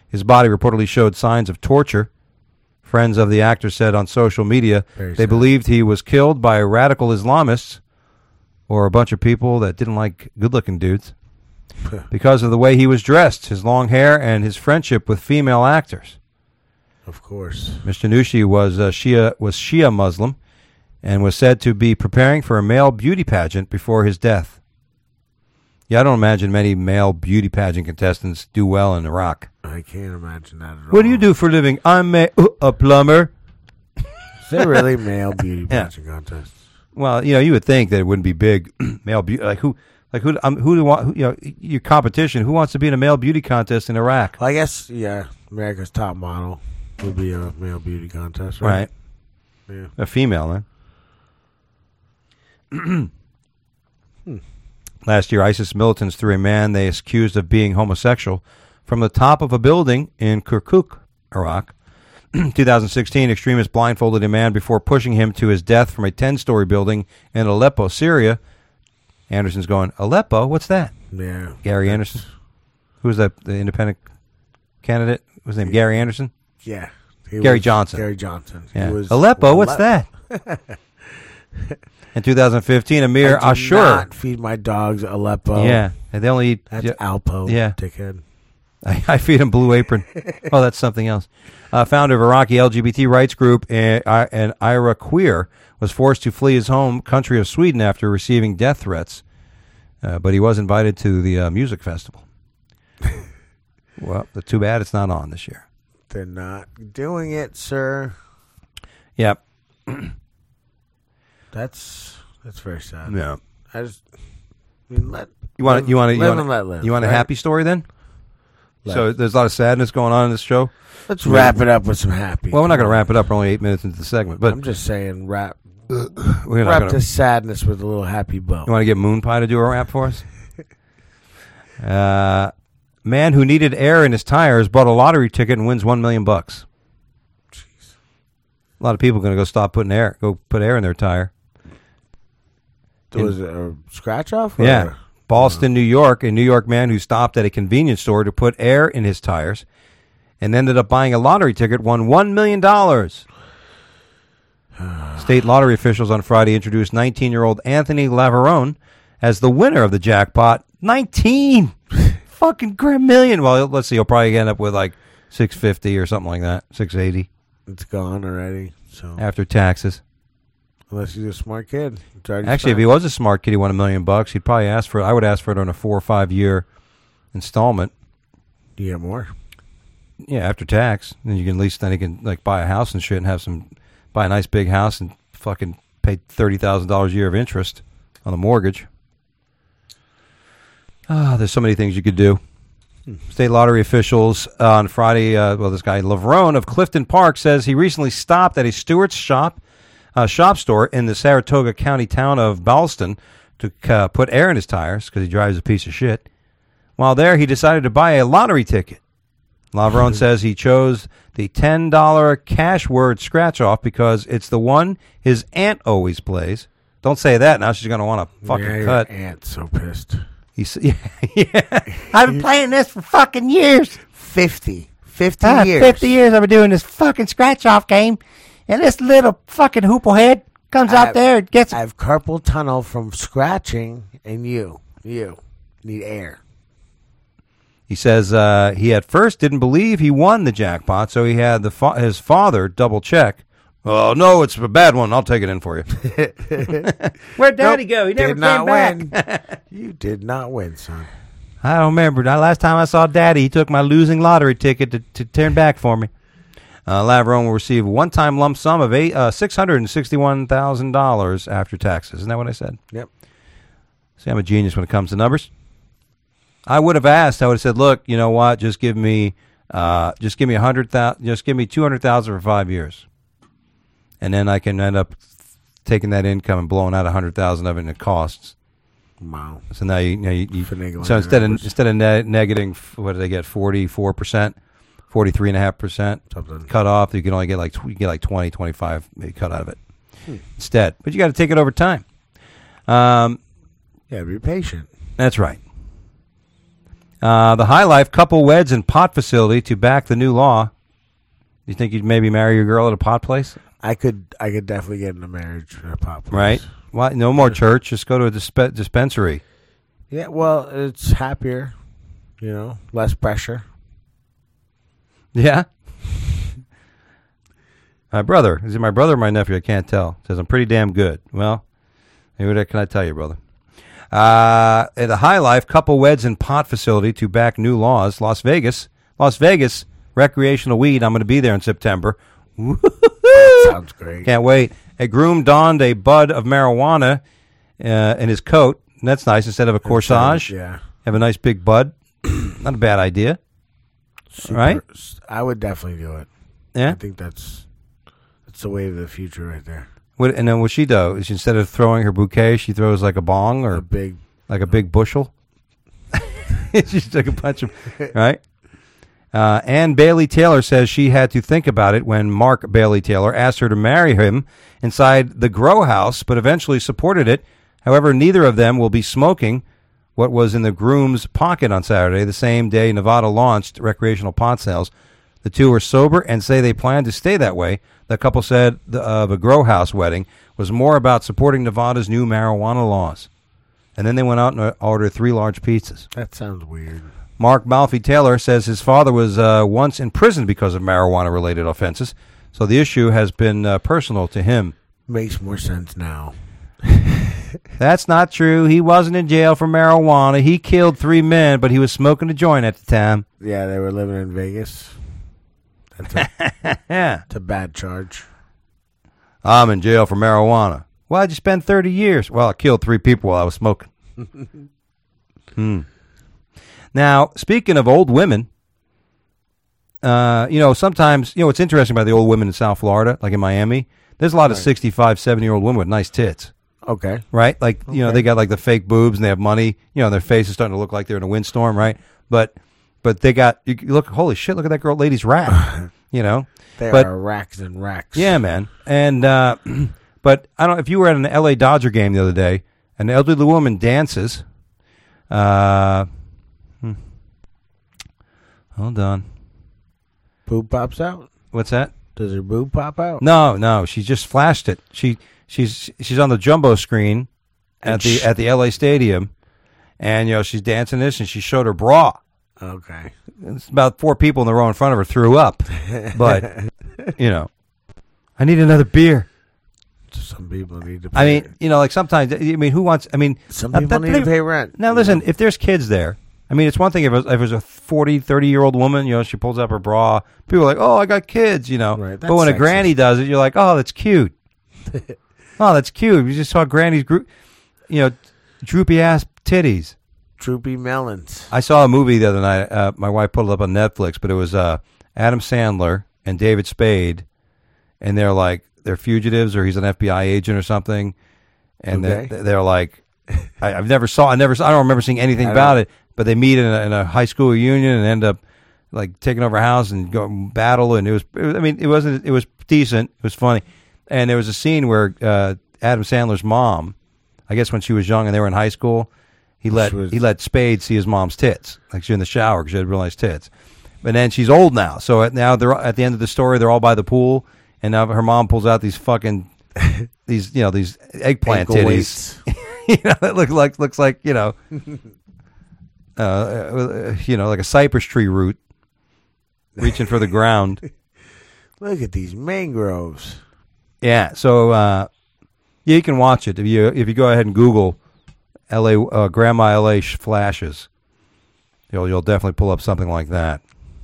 His body reportedly showed signs of torture. Friends of the actor said on social media Very they sad. believed he was killed by radical Islamists or a bunch of people that didn't like good-looking dudes because of the way he was dressed, his long hair, and his friendship with female actors. Of course. Mister Nushi was uh, Shia was Shia Muslim and was said to be preparing for a male beauty pageant before his death. Yeah, I don't imagine many male beauty pageant contestants do well in Iraq. I can't imagine that at all. What do you do for a living? I'm a, a plumber. Is there really male beauty Yeah. pageant contests? Well, you know, you would think that it wouldn't be big male beauty. Like who, like who, um, who do want? Who, you know, your competition. Who wants to be in a male beauty contest in Iraq? Well, I guess, yeah, America's Top Model would be a male beauty contest, Right. right? Yeah. A female, then. Last year, ISIS militants threw a man they accused of being homosexual from the top of a building in Kirkuk, Iraq. twenty sixteen, extremists blindfolded a man before pushing him to his death from a ten-story building in Aleppo, Syria. Anderson's going, Aleppo? What's that? Yeah. Gary Anderson? Who's that, the independent candidate? What was his name? Gary Anderson? Yeah. He Gary was- Johnson. Gary Johnson. He Yeah. was- Aleppo, what's Ale- that? In two thousand fifteen, Amir I do Ashur. not feed my dogs Aleppo. Yeah, and they only eat. That's yeah, Alpo, Yeah. dickhead. I, I feed him Blue Apron. Oh, that's something else. Uh, founder of Iraqi L G B T rights group and, uh, and Ira Queer was forced to flee his home country of Sweden after receiving death threats, uh, but he was invited to the uh, music festival. Well, too bad it's not on this year. They're not doing it, sir. Yep. That's that's very sad. Yeah. I just I mean, let You want live- you want you live want and let live. you want a right? happy story then? Let. So there's a lot of sadness going on in this show. Let's wrap it up with some happy. Well, we're not going to wrap it up. We're only eight minutes into the segment, but I'm just saying, wrap we're not wrap gonna, the sadness with a little happy bow. You want to get Moon Pie to do a rap for us? uh, man who needed air in his tires bought a lottery ticket and wins one million bucks. Jeez. A lot of people are going to go stop putting air, go put air in their tire. Was it a scratch off? Yeah. Ballston, New York, a New York man who stopped at a convenience store to put air in his tires and ended up buying a lottery ticket won one million dollars. State lottery officials on Friday introduced nineteen-year-old Anthony Lavarone as the winner of the jackpot. nineteen fucking grand million. Well, let's see. He'll probably end up with like six fifty or something like that, six eighty It's gone already. So after taxes. unless he's a smart kid, it's already Actually, if spent. he was a smart kid, he won a million bucks. He'd probably ask for it. I would ask for it on a four or five year installment. Do you get more? Yeah, after tax, then you can at least then he can like buy a house and shit and have some buy a nice big house and fucking pay thirty thousand dollars a year of interest on the mortgage. Ah, there's so many things you could do. State lottery officials uh, on Friday, uh, well, this guy Lavrone of Clifton Park says he recently stopped at a Stewart's shop uh, shop store in the Saratoga County town of Ballston to uh, put air in his tires because he drives a piece of shit. While there, he decided to buy a lottery ticket. Lavrone says he chose the ten dollar cash word scratch-off because it's the one his aunt always plays. Don't say that. Now she's going to want to fucking yeah, your cut. aunt's so pissed. He s- yeah, yeah. I've been playing this for fucking years. Fifty. Fifty Ah, years. fifty years I've been doing this fucking scratch-off game. And this little fucking hooplehead comes out I've- there and gets... I have carpal tunnel from scratching, and you, you need air. He says uh, he at first didn't believe he won the jackpot, so he had the fa- his father double-check. Oh, no, it's a bad one. I'll take it in for you. Where'd Daddy Nope, go? He never did not came back. win. You did not win, son. I don't remember. The last time I saw Daddy, he took my losing lottery ticket to, to turn back for me. Uh, Lavrone will receive a one-time lump sum of eight, uh, six hundred sixty-one thousand dollars after taxes. Isn't that what I said? Yep. See, I'm a genius when it comes to numbers. I would have asked. I would have said, "Look, you know what? Just give me, uh, just give me a hundred thousand. Just give me two hundred thousand for five years, and then I can end up taking that income and blowing out a hundred thousand of it in costs." Wow. So now you, you, know, you, you Finagling so your instead of numbers. instead of ne- negating, f- what do they get? Forty-four percent, forty-three and a half percent Something. cut off. You can only get like tw- you get like twenty, twenty-five maybe cut out of it Hmm. instead. But you got to take it over time. Um, Yeah, be patient. that's right. Uh, the High Life couple weds in pot facility to back the new law. You think you'd maybe marry your girl at a pot place? I could I could definitely get in a marriage at a pot place. Right? Why? No more church. Just go to a disp- dispensary. Yeah, well, it's happier, you know, less pressure. Yeah. My brother. Is it my brother or my nephew? I can't tell. Says I'm pretty damn good. Well, maybe what can I tell you, brother? Uh, at a High Life couple weds in pot facility to back new laws. Las Vegas. Las Vegas, recreational weed. I'm going to be there in September. Sounds great. Can't wait. A groom donned a bud of marijuana uh, in his coat. And that's nice. Instead of a corsage, Yeah. have a nice big bud. Not a bad idea. Super, Right? I would definitely do it. Yeah? I think that's that's the way of the future right there. What, and then what she do is instead of throwing her bouquet, she throws like a bong or A big, like a big bushel. She's took a bunch of, right? Uh, Ann Bailey Taylor says she had to think about it when Mark Bailey Taylor asked her to marry him inside the grow house, but eventually supported it. However, neither of them will be smoking what was in the groom's pocket on Saturday, the same day Nevada launched recreational pot sales. The two were sober and say they plan to stay that way. The couple said the, uh, the grow house wedding was more about supporting Nevada's new marijuana laws. And then they went out and ordered three large pizzas. that sounds weird. Mark Malfi Taylor says his father was uh, once in prison because of marijuana-related offenses, so the issue has been uh, personal to him. Makes more sense now. That's not true. He wasn't in jail for marijuana. He killed three men, but he was smoking a joint at the time. Yeah, they were living in Vegas. That's a, Yeah. it's a bad charge. I'm in jail for marijuana. Why'd you spend thirty years? Well, I killed three people while I was smoking. hmm. Now, speaking of old women, uh, you know, sometimes, you know, what's interesting about the old women in South Florida, like in Miami, there's a lot of sixty-five, seventy-year-old women with nice tits. Okay. Right? Like, you know, Okay. they got like the fake boobs and they have money. You know, their face is starting to look like they're in a windstorm, right? But but they got, you look, holy shit, look at that girl, lady's rack. You know? There But- are racks and racks. Yeah, man. And, uh, but I don't, if you were at an L A Dodger game the other day, an elderly woman dances, uh, hmm. hold on. Boob pops out? What's that? Does her boob pop out? No, no, she just flashed it. She she's she's on the jumbo screen at the at the L A Stadium, and you know she's dancing this, and she showed her bra. Okay. It's about four people in the row in front of her threw up, but you know, I need another beer. Some people need to pay. I mean, you know, like sometimes, I mean, who wants? I mean, Some uh, people that- need to pay rent. Now, listen, if there's kids there, I mean, it's one thing if it was, if it was a forty, thirty-year-old woman, you know, she pulls up her bra. People are like, oh, I got kids, you know. Right, but when that's a granny sexist. does it, you're like, oh, that's cute. Oh, that's cute. You just saw granny's, gro- you know, droopy-ass titties. Droopy melons. I saw a movie the other night. Uh, my wife put it up on Netflix, but it was uh, Adam Sandler and David Spade, and they're like, they're fugitives, or he's an F B I agent or something, and Okay. they're, they're like, I, I've never saw, I never, I don't remember seeing anything I about don't- it, but they meet in a, in a high school reunion and end up like taking over a house and go battle, and it was, it was, I mean, it wasn't, it was decent, it was funny, and there was a scene where uh, Adam Sandler's mom, I guess when she was young and they were in high school, he let She was- he let Spade see his mom's tits, like she's in the shower because she had real nice tits. But then she's old now, so at, now they're at the end of the story. They're all by the pool, and now her mom pulls out these fucking these you know these eggplant Ankle titties. weights. You know, that look like looks like you know, uh, uh, you know, like a cypress tree root reaching for the ground. Look at these mangroves. Yeah, so uh, yeah, you can watch it if you if you go ahead and Google L A uh, Grandma L A sh- flashes. You'll you'll definitely pull up something like that.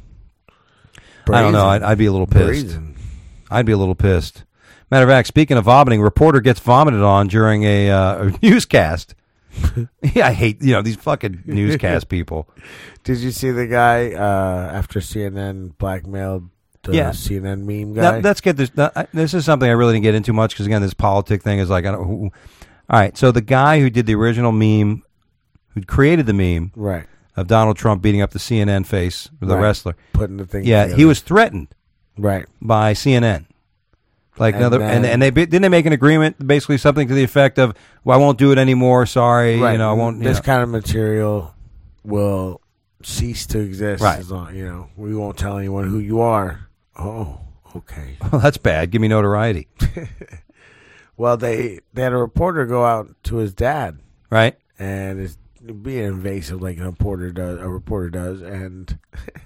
I don't know. I'd, I'd be a little pissed. Brazen. I'd be a little pissed. Matter of fact, speaking of vomiting, reporter gets vomited on during a, uh, a newscast. Yeah, I hate you know these fucking newscast people. Did you see the guy uh, after C N N blackmailed the Yeah. C N N meme Now, guy? let's get this. Now, I- this is something I really didn't get into much because again, this politic thing is like I don't. Who, all right, so the guy who did the original meme, who created the meme right. of Donald Trump beating up the C N N face, the Right. wrestler. Putting the thing Yeah, together. he was threatened Right. by C N N. Like And another, and then- and they didn't they make an agreement, basically something to the effect of, "Well, I won't do it anymore. Sorry, Right. you know, I won't." You This know. kind of material will cease to exist. Right. As long, you know, we won't tell anyone who you are. Oh, okay. Well, that's bad. Give me notoriety. Well, they they had a reporter go out to his dad, Right? and it's being invasive like a reporter does. A reporter does, and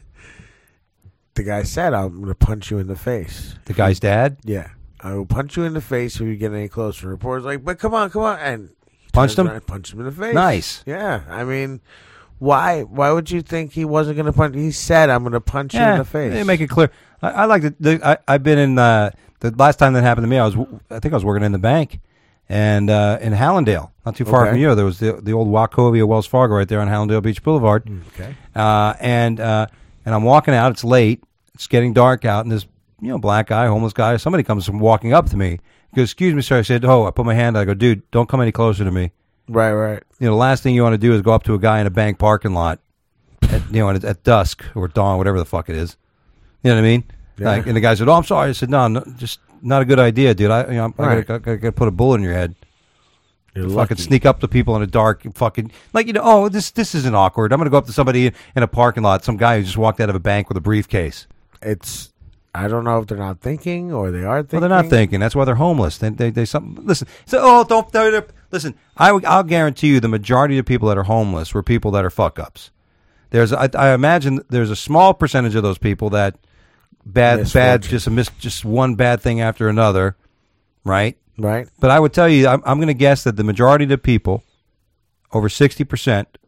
the guy said, "I'm going to punch you in the face." The guy's dad Yeah, I will punch you in the face if you get any closer. The reporter's like, "But come on, come on!" And he Punched turns him? around and punched him in the face. Nice. Yeah, I mean, why? Why would you think he wasn't going to punch? He said, "I'm going to punch you in the face." They make it clear. I, I like the, the I, I've been in uh, the last time that happened to me. I was I think I was working in the bank, and uh, in Hallandale, not too far Okay. from you. There was the the old Wachovia Wells Fargo right there on Hallandale Beach Boulevard. Okay. Uh, and uh, and I'm walking out. It's late. It's getting dark out, and this you know black guy, homeless guy, somebody comes from walking up to me. He goes, "Excuse me, sir." I said, "Oh," I put my hand out. I go, "Dude, don't come any closer to me." Right, right. You know, the last thing you want to do is go up to a guy in a bank parking lot, at, you know, at, at dusk or dawn, whatever the fuck it is. You know what I mean? Yeah. Like, and the guy said, "Oh, I'm sorry." I said, "No, no just not a good idea, dude. I, you know, I Right. gotta, gotta, gotta put a bullet in your head. You're Fucking lucky. sneak up to people in a dark, fucking like you know. Oh, this this isn't awkward. I'm gonna go up to somebody in, in a parking lot. Some guy who just walked out of a bank with a briefcase. It's. I don't know if they're not thinking or they are thinking. Well, they're not thinking. That's why they're homeless. They they, they something. Listen. So oh, don't they're, they're- listen. I I'll guarantee you the majority of people that are homeless were people that are fuck ups. There's I, I imagine there's a small percentage of those people that bad bad Misfortune. just a miss just one bad thing after another, right? Right. But I would tell you, I'm, I'm going to guess that the majority of the people, over sixty percent,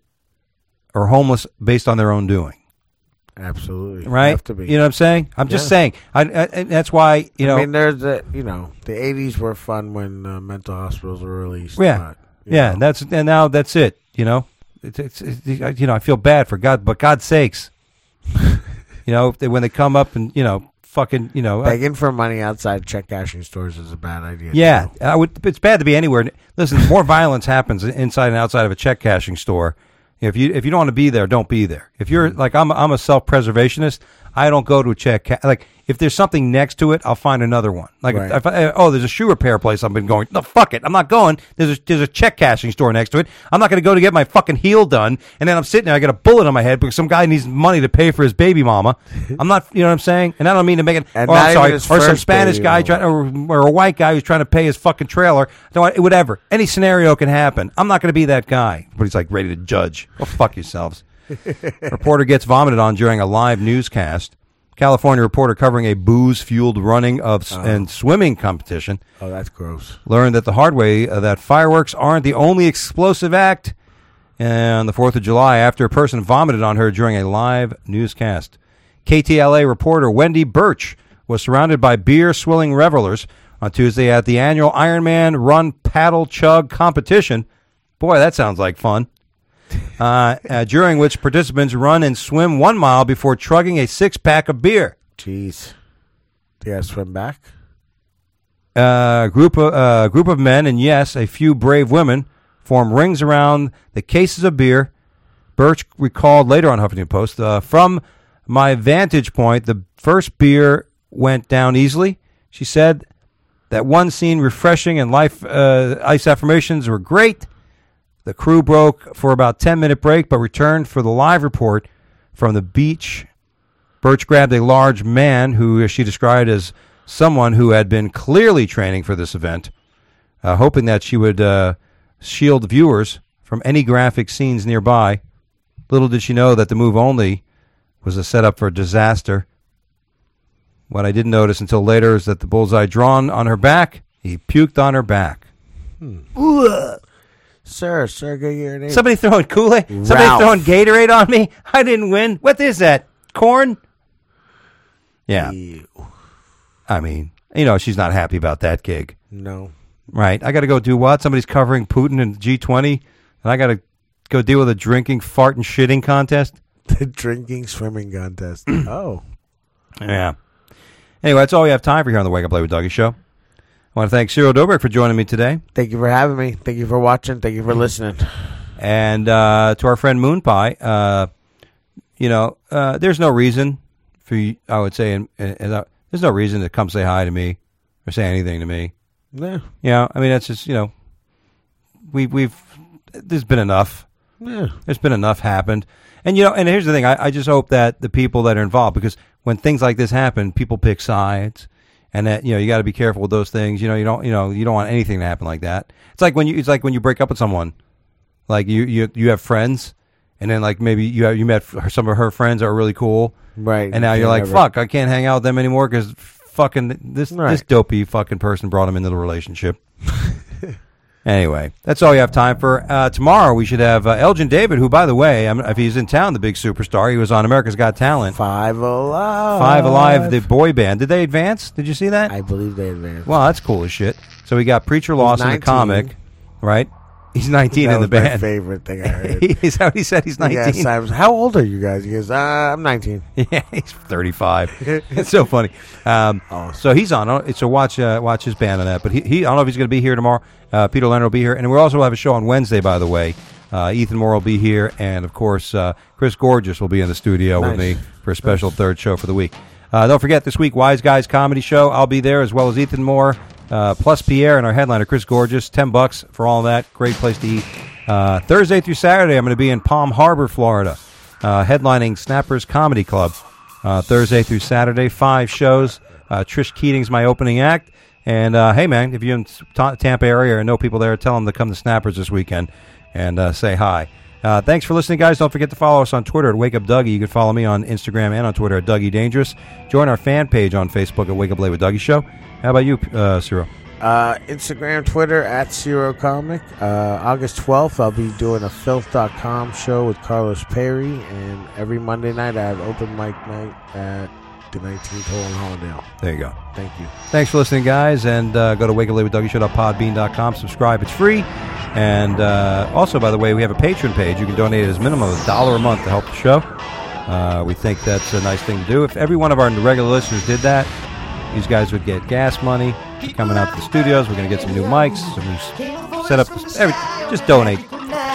are homeless based on their own doing. Absolutely. Right? Have to be. You know what I'm saying? I'm just Yeah. saying. I, I, and that's why, you know. I mean, there's the you know the eighties were fun when uh, mental hospitals were released. yeah. but, you Yeah. know, That's and now that's it. You know, it's, it's, it's, you know, I feel bad for God, but God's sakes, you know, if they, when they come up and, you know, fucking, you know. I- begging for money outside check cashing stores is a bad idea. Yeah, too. I would. It's bad to be anywhere. Listen, more violence happens inside and outside of a check cashing store. If you if you don't want to be there, don't be there. If you're like I'm, a, I'm a self preservationist. I don't go to a check. Ca- like if there's something next to it, I'll find another one. Like Right. if, I, oh, there's a shoe repair place. I've been going. No, fuck it. I'm not going. There's a, there's a check cashing store next to it. I'm not going to go to get my fucking heel done, and then I'm sitting there. I got a bullet on my head because some guy needs money to pay for his baby mama. I'm not. You know what I'm saying? And I don't mean to make it. And or not I'm even sorry. his Or some first Spanish baby guy mama. trying, or, or a white guy who's trying to pay his fucking trailer. No, whatever. Any scenario can happen. I'm not going to be that guy. But he's like ready to judge. Go fuck yourselves. Reporter gets vomited on during a live newscast. California reporter covering a booze-fueled running of s and swimming competition Oh, that's gross. learned that the hard way uh, that fireworks aren't the only explosive act on the fourth of July after a person vomited on her during a live newscast. K T L A reporter Wendy Birch was surrounded by beer-swilling revelers on Tuesday at the annual Ironman Run Paddle Chug competition. Boy, that sounds like fun. Uh, uh, during which participants run and swim one mile before chugging a six-pack of beer. Jeez. Do you guys swim back? A group of uh, group of men and yes, a few brave women form rings around the cases of beer. Birch recalled later on Huffington Post, uh, from my vantage point, the first beer went down easily. She said that one seemed refreshing and life uh, ice affirmations were great. The crew broke for about ten minute break, but returned for the live report from the beach. Birch grabbed a large man who she described as someone who had been clearly training for this event, uh, hoping that she would uh, shield viewers from any graphic scenes nearby. Little did she know that the move only was a setup for disaster. What I didn't notice until later is that the bullseye drawn on her back, he puked on her back. Sir, sir, get your name. Somebody throwing Kool-Aid? Somebody Ralph. throwing Gatorade on me? I didn't win. What is that? Corn? Yeah. Ew. I mean, you know, she's not happy about that gig. No. Right. I got to go do what? Somebody's covering Putin in G twenty, and I got to go deal with a drinking, fart, and shitting contest? The drinking swimming contest. Oh. Yeah. Anyway, that's all we have time for here on the Wake Up Late with Dougie show. I want to thank Cyril Dobrik for joining me today. Thank you for having me. Thank you for watching. Thank you for listening. And uh, to our friend Moon Pie, uh, you know, uh, there's no reason for you, I would say, and, and, uh, there's no reason to come say hi to me or say anything to me. Yeah. You know, I mean, that's just, you know, we, we've, there's been enough. Yeah. There's been enough happened. And, you know, and here's the thing. I, I just hope that the people that are involved, because when things like this happen, people pick sides. And that, you know, you got to be careful with those things. You know, you don't, you know, you don't want anything to happen like that. It's like when you, it's like when you break up with someone, like you, you, you have friends, and then like maybe you have, you met her, some of her friends that are really cool, right? And now you you're like, never... fuck, I can't hang out with them anymore because fucking this right. this dopey fucking person brought him into the relationship. Anyway, that's all you have time for. Uh, tomorrow we should have uh, Elgin David, who, by the way, I'm, if he's in town, the big superstar, he was on America's Got Talent. Five Alive. Five Alive, the boy band. Did they advance? Did you see that? I believe they advanced. Well, that's cool as shit. So we got Preacher Lawson, the comic, right? He's nineteen that in the was band. My favorite thing I heard. Is that what he said? He's nineteen. Yes, I was, how old are you guys? He goes, uh, I'm nineteen. Yeah, he's thirty-five. It's so funny. Um, oh. So he's on. So watch uh, watch his band on that. But he, he I don't know if he's going to be here tomorrow. Uh, Peter Leonard will be here, and we also have a show on Wednesday. By the way, uh, Ethan Moore will be here, and of course uh, Chris Gorgeous will be in the studio nice. with me for a special nice. third show for the week. Uh, don't forget this week, Wise Guys Comedy Show. I'll be there as well as Ethan Moore, uh, plus Pierre, and our headliner Chris Gorgeous. Ten bucks for all of that. Great place to eat. Uh, Thursday through Saturday, I'm going to be in Palm Harbor, Florida, uh, headlining Snappers Comedy Club. Uh, Thursday through Saturday, five shows. Uh, Trish Keating's my opening act. And, uh, hey, man, if you're in the Tampa area or know people there, tell them to come to Snappers this weekend and uh, say hi. Uh, thanks for listening, guys. Don't forget to follow us on Twitter at Wake Up Dougie. You can follow me on Instagram and on Twitter at Dougie Dangerous. Join our fan page on Facebook at Wake Up Late with Dougie Show. How about you, uh, Ciro? Uh, Instagram, Twitter, at Ciro Comic. Uh, August twelfth, I'll be doing a filth dot com show with Carlos Perry. And every Monday night, I have open mic night at the nineteenth hole in Hollandale. There you go. Thank you. Thanks for listening, guys. And uh, go to wake up late with dougie show dot podbean dot com. Subscribe. It's free. And uh, also, by the way, we have a Patreon page. You can donate as minimum of a dollar a month to help the show. Uh, we think that's a nice thing to do. If every one of our regular listeners did that, these guys would get gas money coming out to the studios. We're going to get some new mics, some new setup. Every, just donate, cheap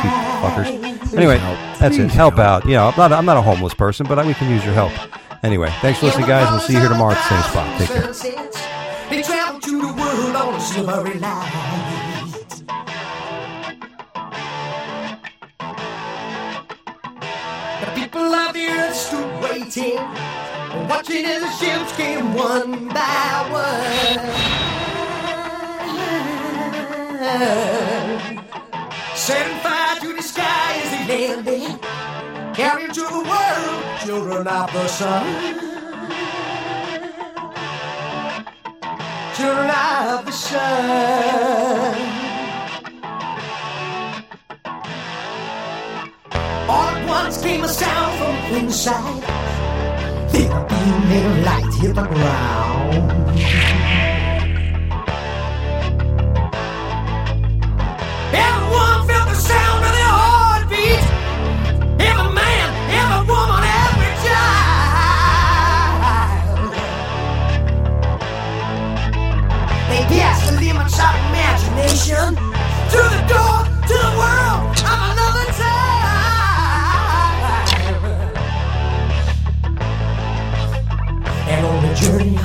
fuckers. Anyway, that's it. Help out. You know, I'm not, I'm not a homeless person, but we can use your help. Anyway, thanks for listening, guys. We'll see you here tomorrow at the same spot. Take care. They traveled to the world on a silvery line. The people of the earth stood waiting, watching as the ships came one by one. Setting fire to the sky as they landed, carrying to the world children of the sun. Children of the sun. All at once came a sound from inside. Then a beam of light hit the ground. Everyone felt the sound of their heartbeat. Every man, every woman, every child. They passed the limits of imagination to the door, to the world of another time. And on the journey